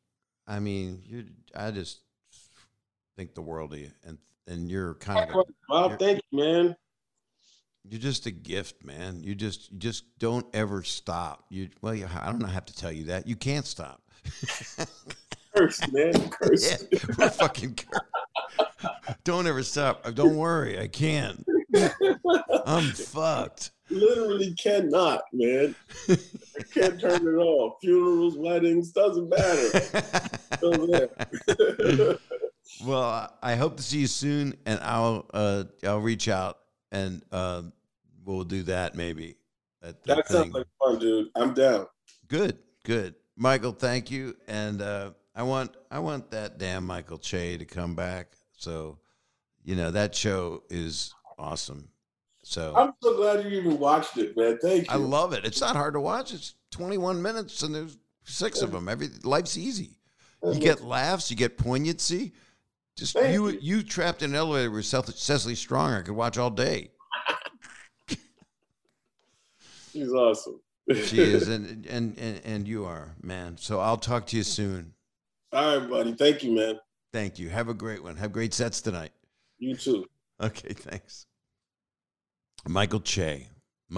just think the world of you, and you're kind of. Well, thank you, man. You're just a gift, man. You just don't ever stop. I don't have to tell you that. You can't stop. Cursed, man. Cursed. Yeah, we're fucking cursed. Don't ever stop. Don't worry, I can't. I'm fucked. Literally cannot, man. I can't turn it off. Funerals, weddings, doesn't matter. Still there. Well, I hope to see you soon, and I'll reach out, and we'll do that maybe. That sounds like fun, dude. I'm down. Good. Michael, thank you, and I want that damn Michael Che to come back. So, that show is awesome. So I'm so glad you even watched it, man. Thank you. I love it. It's not hard to watch. It's 21 minutes and there's 6 of them. Life's easy. You get laughs, you get poignancy. Just you trapped in an elevator with Cecily Strong, I could watch all day. She's awesome. She is, and you are, man. So I'll talk to you soon. All right, buddy. Thank you, man. Thank you. Have a great one. Have great sets tonight. You too. Okay, thanks. Michael Che.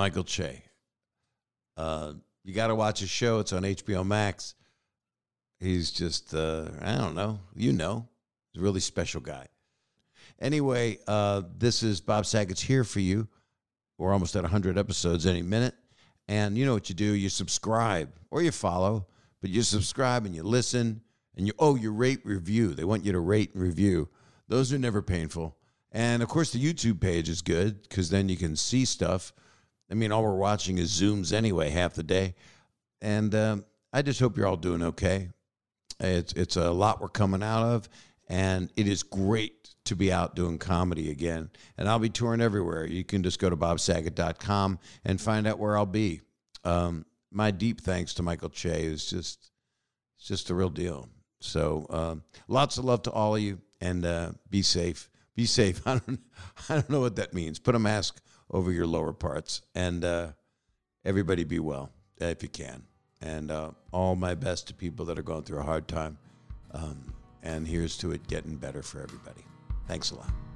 You got to watch his show. It's on HBO Max. He's just, I don't know. He's a really special guy. Anyway, this is Bob Saget's Here For You. We're almost at 100 episodes any minute. And you know what you do. You subscribe or you follow, but you subscribe and you listen and you rate, review. They want you to rate and review. Those are never painful. And, of course, the YouTube page is good because then you can see stuff. I mean, all we're watching is Zooms anyway half the day. And I just hope you're all doing okay. It's a lot we're coming out of, and it is great to be out doing comedy again. And I'll be touring everywhere. You can just go to bobsaget.com and find out where I'll be. My deep thanks to Michael Che is just a real deal. So lots of love to all of you, and be safe. Be safe. I don't know what that means. Put a mask over your lower parts, and everybody be well if you can. And all my best to people that are going through a hard time. And here's to it getting better for everybody. Thanks a lot.